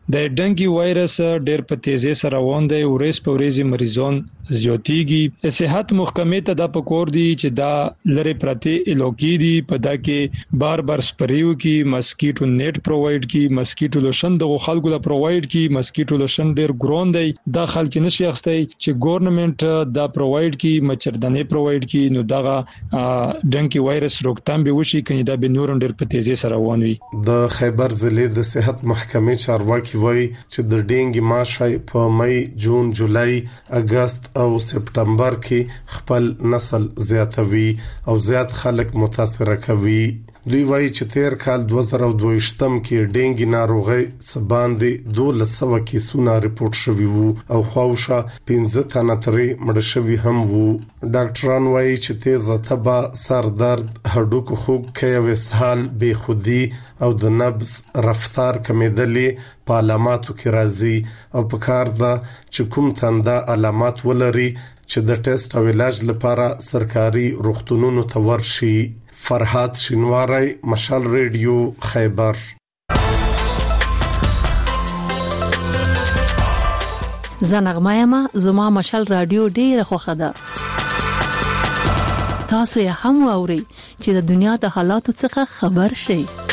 د ډنګي وایرس ډېر په تیزی سره روان دی، ورځ په ورځ مریضان زیاتېږي. صحت محکمې ته د پکور دی چې دا لری پرتی الوکی دی په دا کې بار سپریو کې مسکیټو نیټ پرووایډ کی، مسکیټو لوشن د خلکو لا پرووایډ کی. مسکیټو لوشن ډېر ګران دی، دا خلک نشي اخستای چې ګورنمنت دا پرووایډ کی، مچردانې پرووایډ کی، نو دغه ډنګي وایرس روکتام به وشي کني دا به نورم ډېر په تیزی سره روان وي. د خیبر ضلع د صحت محکمې چارواکي وایي چې د ډینګي ماشای په مئی، جون، جولای، اگست او سپټمبر کې خپل نسل زیاتوي او زیات خلک متاثر کوي. دوی وایي چې تیر کال 2022 کې ډینګي ناروغي سباندې 1200 کیسونه رپورټ شوي وو او خواوشه 15 تنه ترې مړ شوي هم وو. ډاکټران وایي چې تیزه تبه، سر درد، هډوکو خوږ کې وسحال، بے خودي او د نبض رفتار کمیدلې په علاماتو کې راځي او په کار ده چې کوم تنده علامات ولري چې د ټیسټ او علاج لپاره سرکاري روغتونونو ته ورشي. فرحات شینواری، مشال ریډیو، خیبر. زنغمایما زما مشال رادیو ډیره خوخه ده. تاسو یې هم اورئ چې د دنیا د حالاتو څخه خبر شئ.